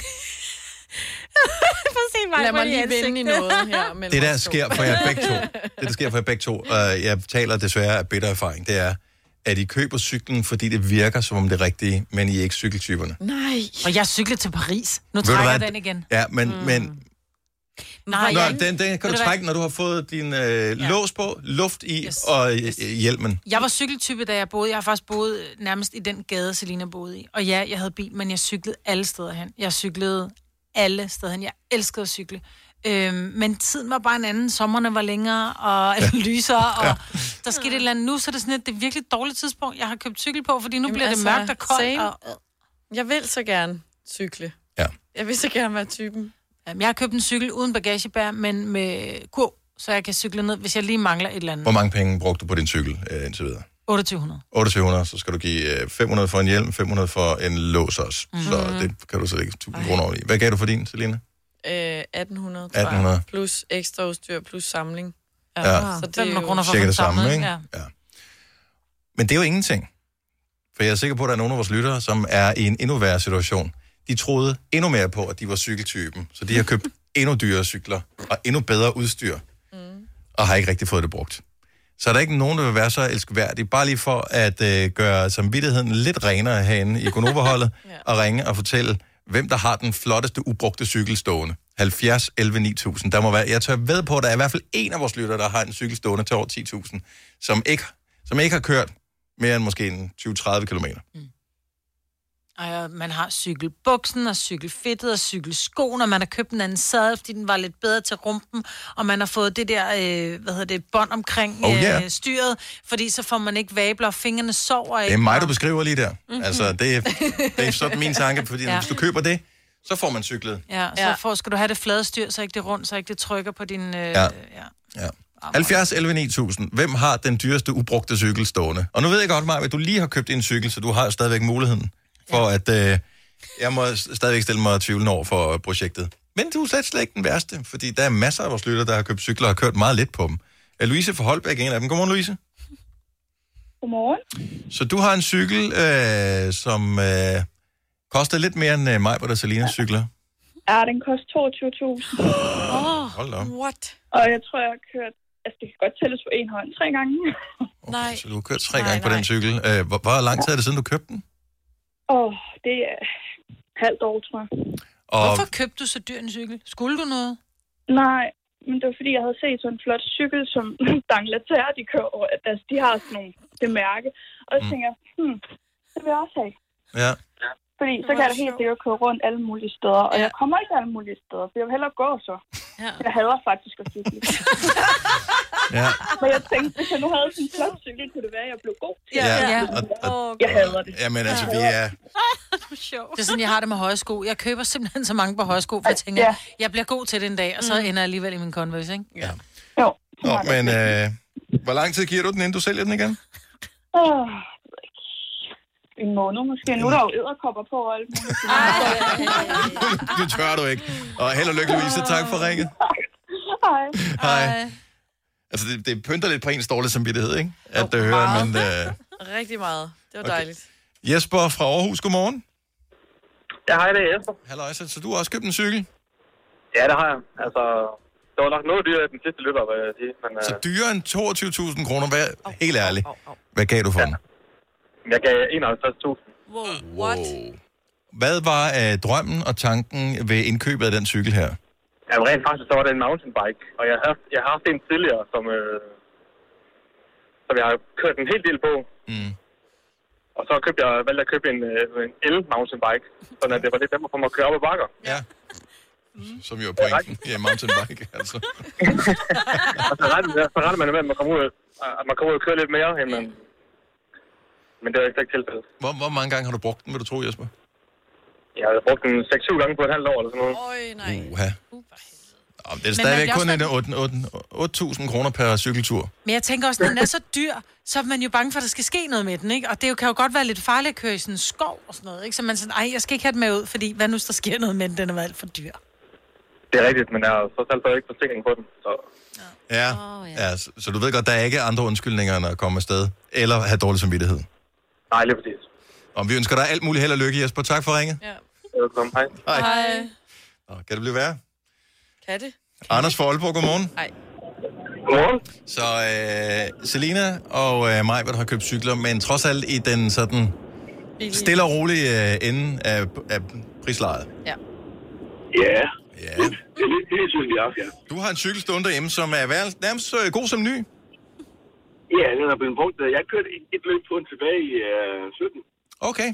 se mig Lad på mig dit lige ansigt. vinde i noget her. mellem det der os to. sker for jer begge to, det der sker for jer begge to, og jeg taler desværre af bitter erfaring, det er, at I køber cyklen, fordi det virker som om det er rigtige, men I er ikke cykeltyperne. Nej. Og jeg cyklede til Paris. Nu Ved du trækker jeg hvad? den igen. Ja, men, mm. men Nej, Nå, jeg, den, den kan Ved du du hvad? trække, når du har fået din øh, Ja. lås på, luft i yes. og øh, hjelmen. jeg var cykeltype, da jeg boede. Jeg har faktisk boet nærmest i den gade, Selina boede i. Og ja, jeg havde bil, men jeg cyklede alle steder hen. Jeg cyklede alle steder hen. Jeg elskede at cykle. Øhm, men tiden var bare en anden. Sommerne var længere og ja. lysere, og ja. der skete et eller andet nu, så er det sådan, at det er virkelig et dårligt tidspunkt. Jeg har købt cykel på, fordi nu Jamen bliver det altså, mørkt og koldt. same. Og, Jeg vil så gerne cykle. Ja. Jeg vil så gerne være typen. Jamen, jeg har købt en cykel uden bagagebær, men med kurv, så jeg kan cykle ned, hvis jeg lige mangler et eller andet. Hvor mange penge brugte du på din cykel øh, indtil videre? otteogtyve hundrede. otteogtyve hundrede, så skal du give øh, fem hundrede for en hjelm, fem hundrede for en lås også. Mm. Så det kan du så lægge tusind kroner over i. Hvad gav du for din, Selina? Øh, atten hundrede, tror atten hundrede. jeg. Plus ekstra udstyr, plus samling. Ja. Så det er fem hundrede jo... kroner for Cirka at det få den samme, samlet, ikke? Ja. Ja. Men det er jo ingenting. For jeg er sikker på, at der er nogle af vores lyttere, som er i en endnu værre situation. De troede endnu mere på, at de var cykeltypen. Så de har købt endnu dyrere cykler og endnu bedre udstyr. Mm. Og har ikke rigtig fået det brugt. Så er der ikke nogen, der vil være så elskværdig. Bare lige for at øh, gøre samvittigheden lidt renere herinde i Gonova-holdet. ja. Og ringe og fortælle, hvem der har den flotteste ubrugte cykel stående. halvfjerds elleve ni tusind. Der må være, jeg tør ved på, at der er i hvert fald en af vores lyttere, der har en cykel stående til over ti tusind, som ikke, som ikke har kørt mere end måske en tyve til tredive kilometer. Mm. Og man har cykelbuksen og cykelfittet og cykelskoen, og man har købt en anden sadel, fordi den var lidt bedre til rumpen, og man har fået det der, øh, hvad hedder det, bånd omkring Oh, yeah. øh, styret, fordi så får man ikke vabler, og fingrene sover ikke. Det er mig, du beskriver lige der. Mhm. Altså, det er, det er sådan min tanke, fordi Ja. hvis du køber det, så får man cyklet. Ja, så ja. For, skal du have det flade styr, så ikke det rundt, så ikke det trykker på din... Øh, Ja. ja. Ja. halvfjerds elleve ni tusind. Hvem har den dyreste ubrugte cykel stående? Og nu ved jeg godt, Maja, at du lige har købt en cykel, så du har jo stadigvæk muligheden for ja. at, øh, Jeg må stadigvæk stille mig tvivlende over for projektet. Men du er slet, slet ikke den værste, fordi der er masser af vores lytter, der har købt cykler og har kørt meget lidt på dem. Er Louise fra Holbæk en af dem? Godmorgen, Louise. Godmorgen. Så du har en cykel, øh, som øh, koster lidt mere end øh, mig, hvor der Selinas cykler. Ja, den koster toogtyve tusind. Oh, hold da op. What? Og jeg tror, jeg har kørt... Altså, det kan godt tælles på en hånd tre gange. Okay, nej. Så du har kørt tre nej, gange nej. på den cykel. Øh, hvor, hvor lang tid er det siden, du købte den? Åh, oh, det er halvt år, tror jeg. Og... Hvorfor købte du så dyr en cykel? Skulle du noget? Nej, men det var fordi, jeg havde set sådan en flot cykel, som Dangleterre, de kører over. Altså, de har sådan nogle, det mærke. Og så mm. tænker jeg, hmm, det vil jeg også have. Ja. Fordi så kan jeg da helt sikkert køre rundt alle mulige steder. Og ja. jeg kommer ikke alle mulige steder, for jeg vil hellere gå så. Ja. Jeg hader faktisk at cykle. Ja. Men jeg tænkte, hvis jeg nu havde sådan en flot cykel, kunne det være, at jeg blev god til. Ja. Ja. Og, og, jeg hader det. Jamen altså, vi er... Det er sådan, jeg har det med højsko. Jeg køber simpelthen så mange på højsko, for jeg tænker, ja. jeg bliver god til det en dag, og så ender jeg alligevel i min Converse, ikke? Ja. Jo. Nå, men øh, hvor lang tid giver du den, inden du sælger den igen? Åh, en måned måske. Nu er der jo edderkopper på og alt muligt. Det tør du ikke. Og held og lykke, Louise. Tak for ringet. Hej. Hej. Altså, det, det pynter lidt på ens dårlige samvittighed, ikke? At det hører, men... Øh... Rigtig meget. Det var okay. Dejligt. Jesper fra Aarhus, godmorgen. Ja, hej, det er Jesper. Halløjsa, så du har også købt en cykel? Ja, det har jeg. Altså, det var nok noget dyrere den sidste løber, vil jeg sige. Men, så dyrere end toogtyve tusind kroner? Hvad, helt ærligt. Hvad gav du for ja. den? Jeg gav enoghalvtreds tusind. Wow, what? Wow. Hvad var uh, drømmen og tanken ved indkøbet af den cykel her? Ja, rent faktisk så var det en mountainbike, og jeg har, jeg har haft en tidligere, som, øh, som jeg har kørt en hel del på. Mm. Og så købte jeg, valgte jeg at købe en, øh, en el-mountainbike, så det var lidt nemmere for mig at køre op ad bakker. Ja. Mm. Som jo er pointen i ja, en mountainbike, altså. Og så regner man med, at man kommer ud, at man kommer ud og kører lidt mere, end man... Men det var ikke tilfældet. Hvor, hvor mange gange har du brugt den, vil du tro, Jesper? Jeg har brugt den seks syv gange på et halvt år eller sådan noget. Øj, nej. Uha. Uh, det er stadigvæk kun otte tusind kroner per cykeltur. Men jeg tænker også, når den er så dyr, så er man jo bange for, at der skal ske noget med den, ikke? Og det kan jo godt være lidt farligt at køre i sådan en skov og sådan noget, ikke? Så man sådan, ej, jeg skal ikke have den med ud, fordi hvad nu, der sker noget med den, den er alt for dyr. Det er rigtigt, men jeg har så selv ikke forsikring på den, så... Ja, oh, ja. ja så, så du ved godt, der er ikke andre undskyldninger, når at komme afsted, eller have dårlig samvittighed. Nej, lige præcis. Og vi ønsker dig alt muligt held og lykke, Jesper. Tak for ringet. Ja. Velkommen, hej. Hej. Hej. Nå, kan det blive værre? Kan det? Anders fra Aalborg, godmorgen. Nej. Godmorgen. Så øh, Selina og øh, mig, har købt cykler, men trods alt i den sådan stille og rolige øh, ende af, af prislejet. Ja. Ja. Ja. Det er lidt det, synes jeg også, ja. Du har en cykel stående derhjemme, som er værd, nærmest øh, god som ny. Ja, den er blevet brugt. Jeg kørte et løb på den tilbage i øh, sytten. Okay.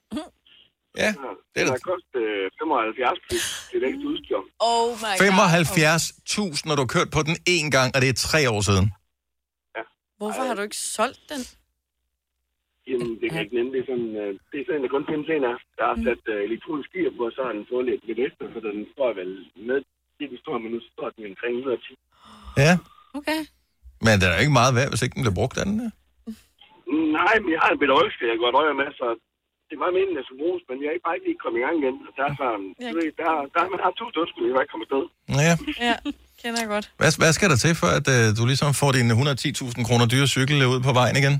Ja, det er den har kostet øh, femoghalvfjerds plus til det ekstra udstyr. Oh my god. femoghalvfjerds tusind, når du har kørt på den én gang, og det er tre år siden. Ja. Hvorfor har du ikke solgt den? Jamen, det kan ikke nemme. Det er sådan, øh, det er sådan, der kun findes en af. Der har sat øh, elektronisk gear på, og så har den fået lidt, lidt ekstra, så den står vel med. Det står, men nu står den omkring et hundrede og ti. Ja. Okay. Men den er jo ikke meget værd, hvis ikke den bliver brugt af den der. Nej, men jeg har en bedøjelse, jeg går øje med, så det er meget meningen, at jeg skal bruges, men jeg er ikke bare ikke kommet i gang igen. Der er sådan, ja. du ved, der, der, man har to dødskud, jeg var ikke kommet afsted. Ja. Ja, kender jeg godt. Hvad, hvad skal der til, for at uh, du ligesom får din et hundrede og ti tusind kroner dyre cykel ud på vejen igen?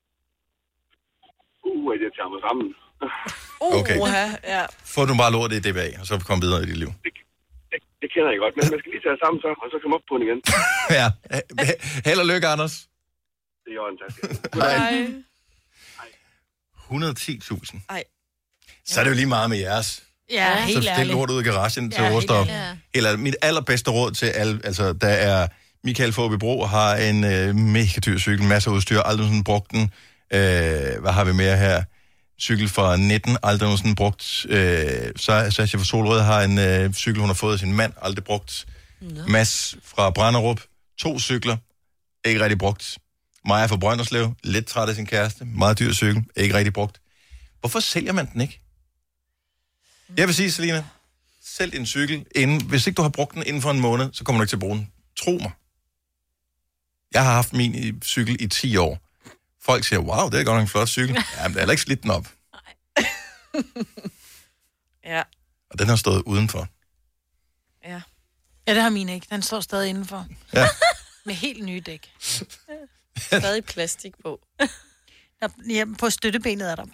Uh, at jeg tager mig sammen. Okay. Uh, ja. Få du bare lort i D B A, og så kom videre i dit liv. Det, det, det kender jeg godt, men man skal lige tage sammen så, og så komme op på den igen. Ja. Held og lykke, Anders. Det er jo en tak. Hej. et hundrede og ti tusind. Ej. Så er det jo lige meget med jeres. Ja, helt ærligt. Så stil lort ud i garagen til ja, Årstop. Ja. Eller mit allerbedste råd til alle, altså der er Michael Fåbebro har en øh, mega dyr cykel, masser af udstyr, aldrig sådan brugt den. Øh, hvad har vi mere her? Cykel fra nitten, aldrig nogensinde brugt. Øh, så Sascha fra Solrød har en øh, cykel, hun har fået af sin mand, aldrig brugt. No. Mads fra Branderup, to cykler, ikke rigtig brugt. Maja fra Brønderslev, lidt træt af sin kæreste, meget dyr cykel, ikke rigtig brugt. Hvorfor sælger man den ikke? Jeg vil sige, Selina, sælg din cykel, inden, hvis ikke du har brugt den inden for en måned, så kommer du ikke til at bruge den. Tro mig. Jeg har haft min cykel i ti år. Folk siger, wow, det er godt nok en flot cykel. Ja, men det er heller ikke slidt den op. Ja. Og den har stået udenfor. Ja. Ja, det har min ikke. Den står stadig indenfor. Ja. Med helt nye dæk. Stadig plastik på. Der, ja, på støttebenet er der.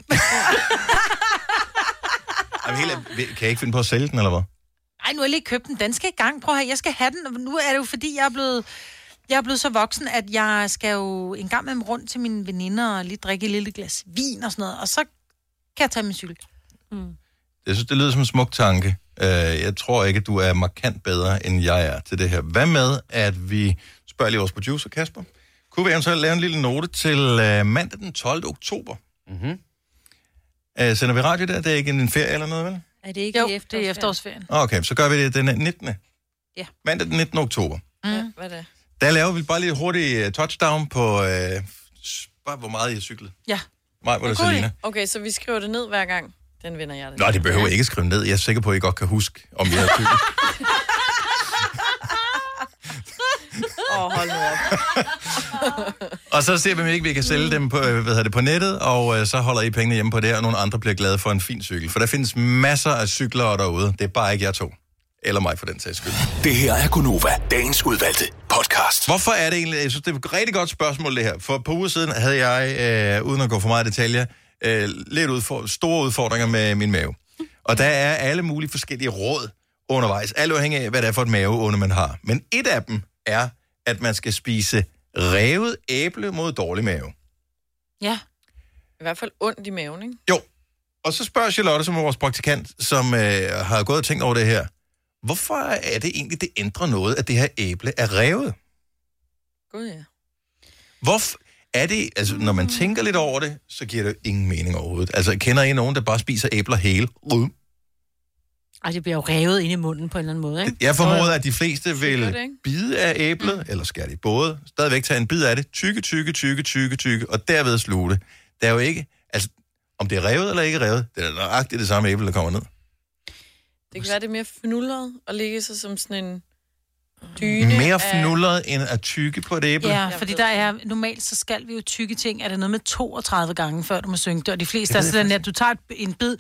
Jamen, helt, kan jeg ikke finde på at sælge den, eller hvad? Ej, nu har jeg lige købt den. Den skal i gang. Prøv at høre, jeg skal have den. Nu er det jo, fordi jeg er blevet... Jeg er blevet så voksen, at jeg skal jo en gang med dem rundt til mine veninder og lige drikke et lille glas vin og sådan noget. Og så kan jeg tage min cykel. Mm. Jeg synes, det lyder som en smuk tanke. Uh, jeg tror ikke, at du er markant bedre, end jeg er til det her. Hvad med, at vi spørger lige vores producer, Kasper? Kunne vi eventuelt lave en lille note til uh, mandag den tolvte oktober? Mm-hmm. Uh, sender vi radio der? Det er ikke en ferie eller noget, vel? Er det ikke jo, i efterårsferien? det er efterårsferien. Okay, så gør vi det den nittende Ja. Mandag den nittende oktober. Mm. Ja, hvad er det? Der laver vi bare lige hurtigt uh, touchdown på, uh, bare hvor meget I har cyklet. Ja. Mig, hvor det er Selina. Okay, så vi skriver det ned hver gang. Den vinder jeg det. Nå, det behøver jeg ikke skrive ned. Jeg er sikker på, at I godt kan huske, om I har cyklet. Åh, oh, hold nu op. Og så ser vi, om ikke vi kan sælge dem på, hvad hedder det, på nettet, og øh, så holder I pengene hjemme på det, og nogle andre bliver glade for en fin cykel. For der findes masser af cykler derude. Det er bare ikke jer to. Eller mig for den sags skyld. Det her er Gonova, dagens udvalgte podcast. Hvorfor er det egentlig... Jeg synes, det er et rigtig godt spørgsmål, det her. For på uger siden havde jeg, øh, uden at gå for meget i detaljer, øh, lidt udfor- store udfordringer med min mave. Og der er alle mulige forskellige råd undervejs. Alt afhængig af, hvad det er for et maveonde, man har. Men et af dem er, at man skal spise revet æble mod dårlig mave. Ja. I hvert fald ondt i maven, ikke? Jo. Og så spørger Charlotte, som er vores praktikant, som øh, har gået og tænkt over det her. Hvorfor er det egentlig, det ændrer noget, at det her æble er revet? Gud, ja. Hvorfor er det, altså når man tænker lidt over det, så giver det ingen mening overhovedet. Altså kender I nogen, der bare spiser æbler hele? Uh. Ej, det bliver jo revet ind i munden på en eller anden måde, ikke? Jeg formoder, at de fleste vil det, ikke? bide af æblet, mm. eller skære det i både, stadigvæk tage en bid af det, tykke, tykke, tykke, tykke, tykke, og derved sluge det. Det er jo ikke, altså om det er revet eller ikke revet, det er nøjagtigt det samme æble, der kommer ned. Det kan være, det er mere fnullet at ligge sig som sådan en dyne. Mere af... fnullet end at tykke på et æble? Ja, fordi der er, normalt så skal vi jo tykke ting, er det noget med toogtredive gange, før du må synge det, og de fleste er sådan, at du tager en bid,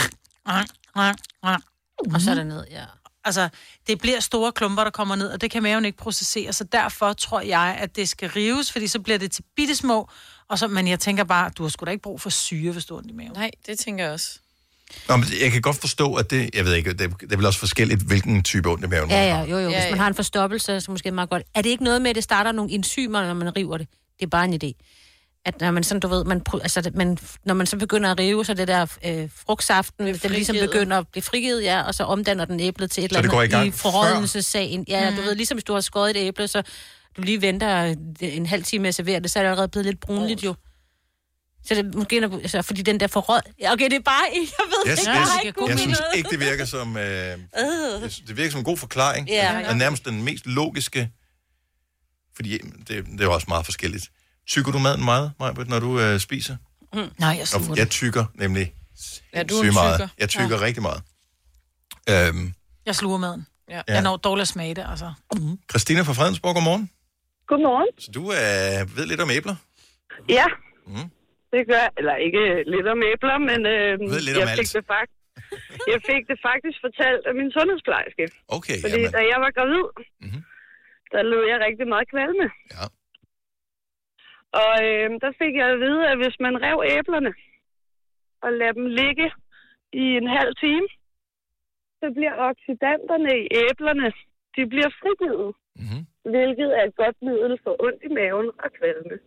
og så er det ned, ja. Altså, det bliver store klumper, der kommer ned, og det kan maven ikke processere, så derfor tror jeg, at det skal rives, fordi så bliver det til bittesmå, og så, men jeg tænker bare, du har sgu da ikke brug for syre, hvis du har ondt i maven. Nej, det tænker jeg også. Nå, men jeg kan godt forstå, at det, jeg ved ikke, det, det er vel også forskelligt, hvilken type ondt i maven man Ja, ja, har. jo, jo. Hvis Ja, ja. man har en forstoppelse, så måske meget godt. Er det ikke noget med, at det starter nogle enzymer, når man river det? Det er bare en idé. At når man sådan, du ved, man, altså, man, når man så begynder at rive, så det der øh, frugtsaften, den ligesom begynder at blive frigivet, ja, og så omdanner den æblet til et Så det eller går i andet gang i forrådnelsessagen. Ja, mm. du ved, ligesom hvis du har skåret et æble, så du lige venter en halv time med at servere det, så er det allerede blevet lidt brunligt jo. Så det måske, altså, fordi den der forråd... Ja, okay, det er bare... Jeg ved Yes, ikke, yes. jeg har ikke Jeg synes noget. ikke, det virker som... Øh, jeg synes, det virker som en god forklaring. Ja, Det ja. er nærmest den mest logiske, fordi det, det er jo også meget forskelligt. Tykker du maden meget, Majbert, når du øh, spiser? Mm. Nej, jeg sluger Og det. jeg tykker nemlig Ja, du er en sygt meget. tykker. Jeg tykker Ja. rigtig meget. Øhm, Jeg sluger maden. Ja. Jeg når dårligt at smage det, altså. Mm. Christina fra Fredensborg, godmorgen. Godmorgen. Så du øh, ved lidt om æbler? Ja, Mm. det gør jeg. Eller ikke lidt om æbler, men øh, ved lidt om jeg, fik alt. det fakt- jeg fik det faktisk fortalt af min sundhedsplejerske. Okay, Fordi jamen. da jeg var gravid, Mhm. der led jeg rigtig meget kvalme. Ja. Og øh, der fik jeg at vide, at hvis man rev æblerne og lader dem ligge i en halv time, så bliver oxidanterne i æblerne, de bliver frigivet. Mhm. Hvilket er et godt middel for ondt i maven og kvalme.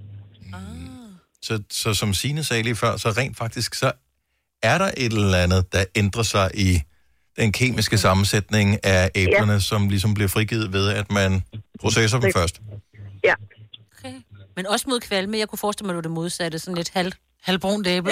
Så, så som Signe sagde lige før, så rent faktisk, så er der et eller andet, der ændrer sig i den kemiske sammensætning af æblerne, ja. som ligesom bliver frigivet ved, at man processer dem først. Ja. Okay. Men også mod kvalme. Jeg kunne forestille mig, at det var det modsatte. Sådan lidt halv... halvbrunt æble.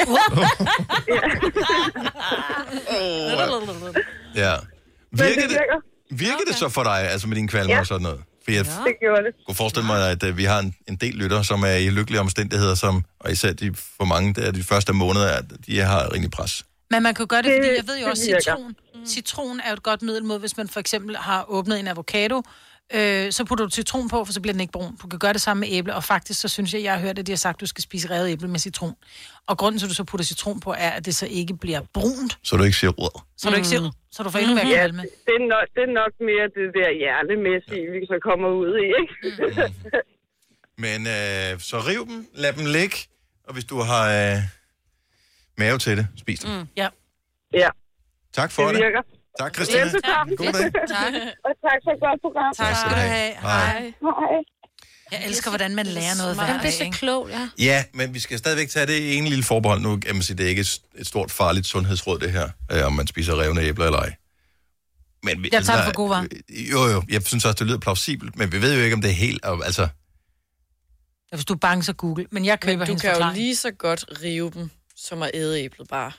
Ja. Virker det, virker det så for dig, altså med din kvalme Ja. og sådan noget? For jeg Det gjorde det. kunne forestille mig, at uh, vi har en, en del lytter, som er i lykkelige omstændigheder, som, og især de, for mange der de første måneder, at de har rimelig pres. Men man kan jo gøre det, fordi jeg ved jo Det også, virker. citron. Citron er jo et godt middel mod, hvis man for eksempel har åbnet en avocado, øh, så putter du citron på, for så bliver den ikke brun. Du kan gøre det samme med æble, og faktisk så synes jeg, jeg har hørt, at de har sagt, at du skal spise revet æble med citron. Og grunden til, at du så putter citron på, er, at det så ikke bliver brunt. Så du ikke siger rød. Så du ikke siger, så du får endnu mere Ja, kvalme. det, det, er nok, det er nok mere det der hjernemæssige, vi så kommer ud i, ikke? Men øh, så riv dem, lad dem ligge, og hvis du har øh, mave til det, spis dem. Mm. Ja. Ja. Tak for det. Det virker. Tak, Christina. Velbekomme. God dag. Tak. Og tak for et godt program. Tak skal du have. Hej. Hej. Jeg elsker, hvordan man lærer noget hver Det er dag, så ikke? klogt, ja. Ja, men vi skal stadigvæk tage det ene lille forbehold. Nu kan man sige, det er ikke et et stort farligt sundhedsråd, det her, øh, om man spiser revne æbler eller ej. Men vi, Jeg tager det der- for gode varer. Jo, jo. Jeg synes også, det lyder plausibelt, men vi ved jo ikke, om det er helt... Altså, Ja, hvis du er bange, så Google. Men jeg køber Men du hendes kan jo forklaring. lige så godt rive dem, som at æde æblet bare.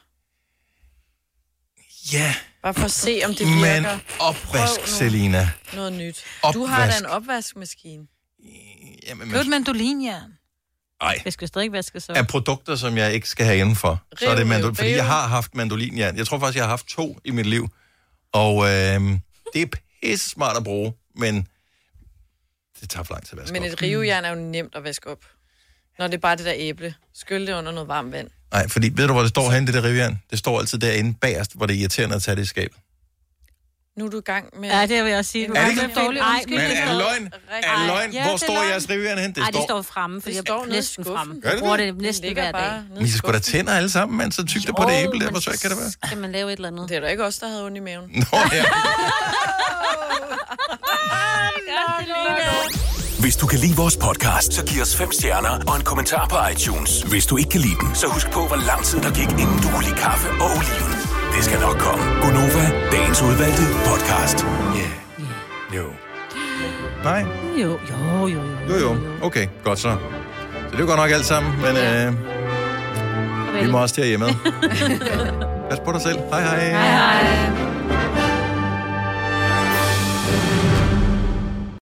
ja, Bare for at se, om det men virker. opvask, Prøv nu Selina. Noget nyt. Du har da Opvask. en opvaskemaskine. Jamen, Køb et mandolinjern. Ej. Det skal stadig vaskes så. Af produkter, som jeg ikke skal have indenfor, så er Riv, det riv, mandolin. Fordi riv. jeg har haft mandolinjern. Jeg tror faktisk, jeg har haft to i mit liv. Og øh, det er pisse smart at bruge, men det tager for lang tid at vaske Men op. et rivejern er jo nemt at vaske op. Når det er bare det der æble. Skyld det under noget varmt vand. Nej, fordi ved du, hvor det står henne, det der rivjern? Det står altid derinde bagerst, hvor det er irriterende at tage det i skabet. Nu er du i gang med... Ja, det vil jeg også sige. En Du Er det med ikke- en dårlig Nej, undskyldning. Men er det løgn? Er det løgn? Ja, Hvor det er står løgn. jeres rivjern hen? Det Nej, det står... står fremme, for Det jeg står er nede i næsten skuffen. fremme. Gør Jeg det bruger det? det næsten ligger hver bare dag. nede i Men I skal da skuffen. tænder alle sammen, mand. Så tyk det på det æble der. Hvor svært kan det være? Skal man lave et eller andet? Det er da ikke os, der havde ondt i maven. Nå, ja. Hvis du kan lide vores podcast, så giv os fem stjerner og en kommentar på iTunes. Hvis du ikke kan lide den, så husk på, hvor lang tid der gik, inden du kunne lide kaffe og oliven. Det skal nok komme. Gonova, dagens udvalgte podcast. Yeah. Jo. Nej? Jo, jo, jo, jo. Jo, jo. Okay, godt så. Så det er jo godt nok alt sammen, men øh, vi må også til at hjemme. Pas på dig selv. Hej hej. Hej, hej.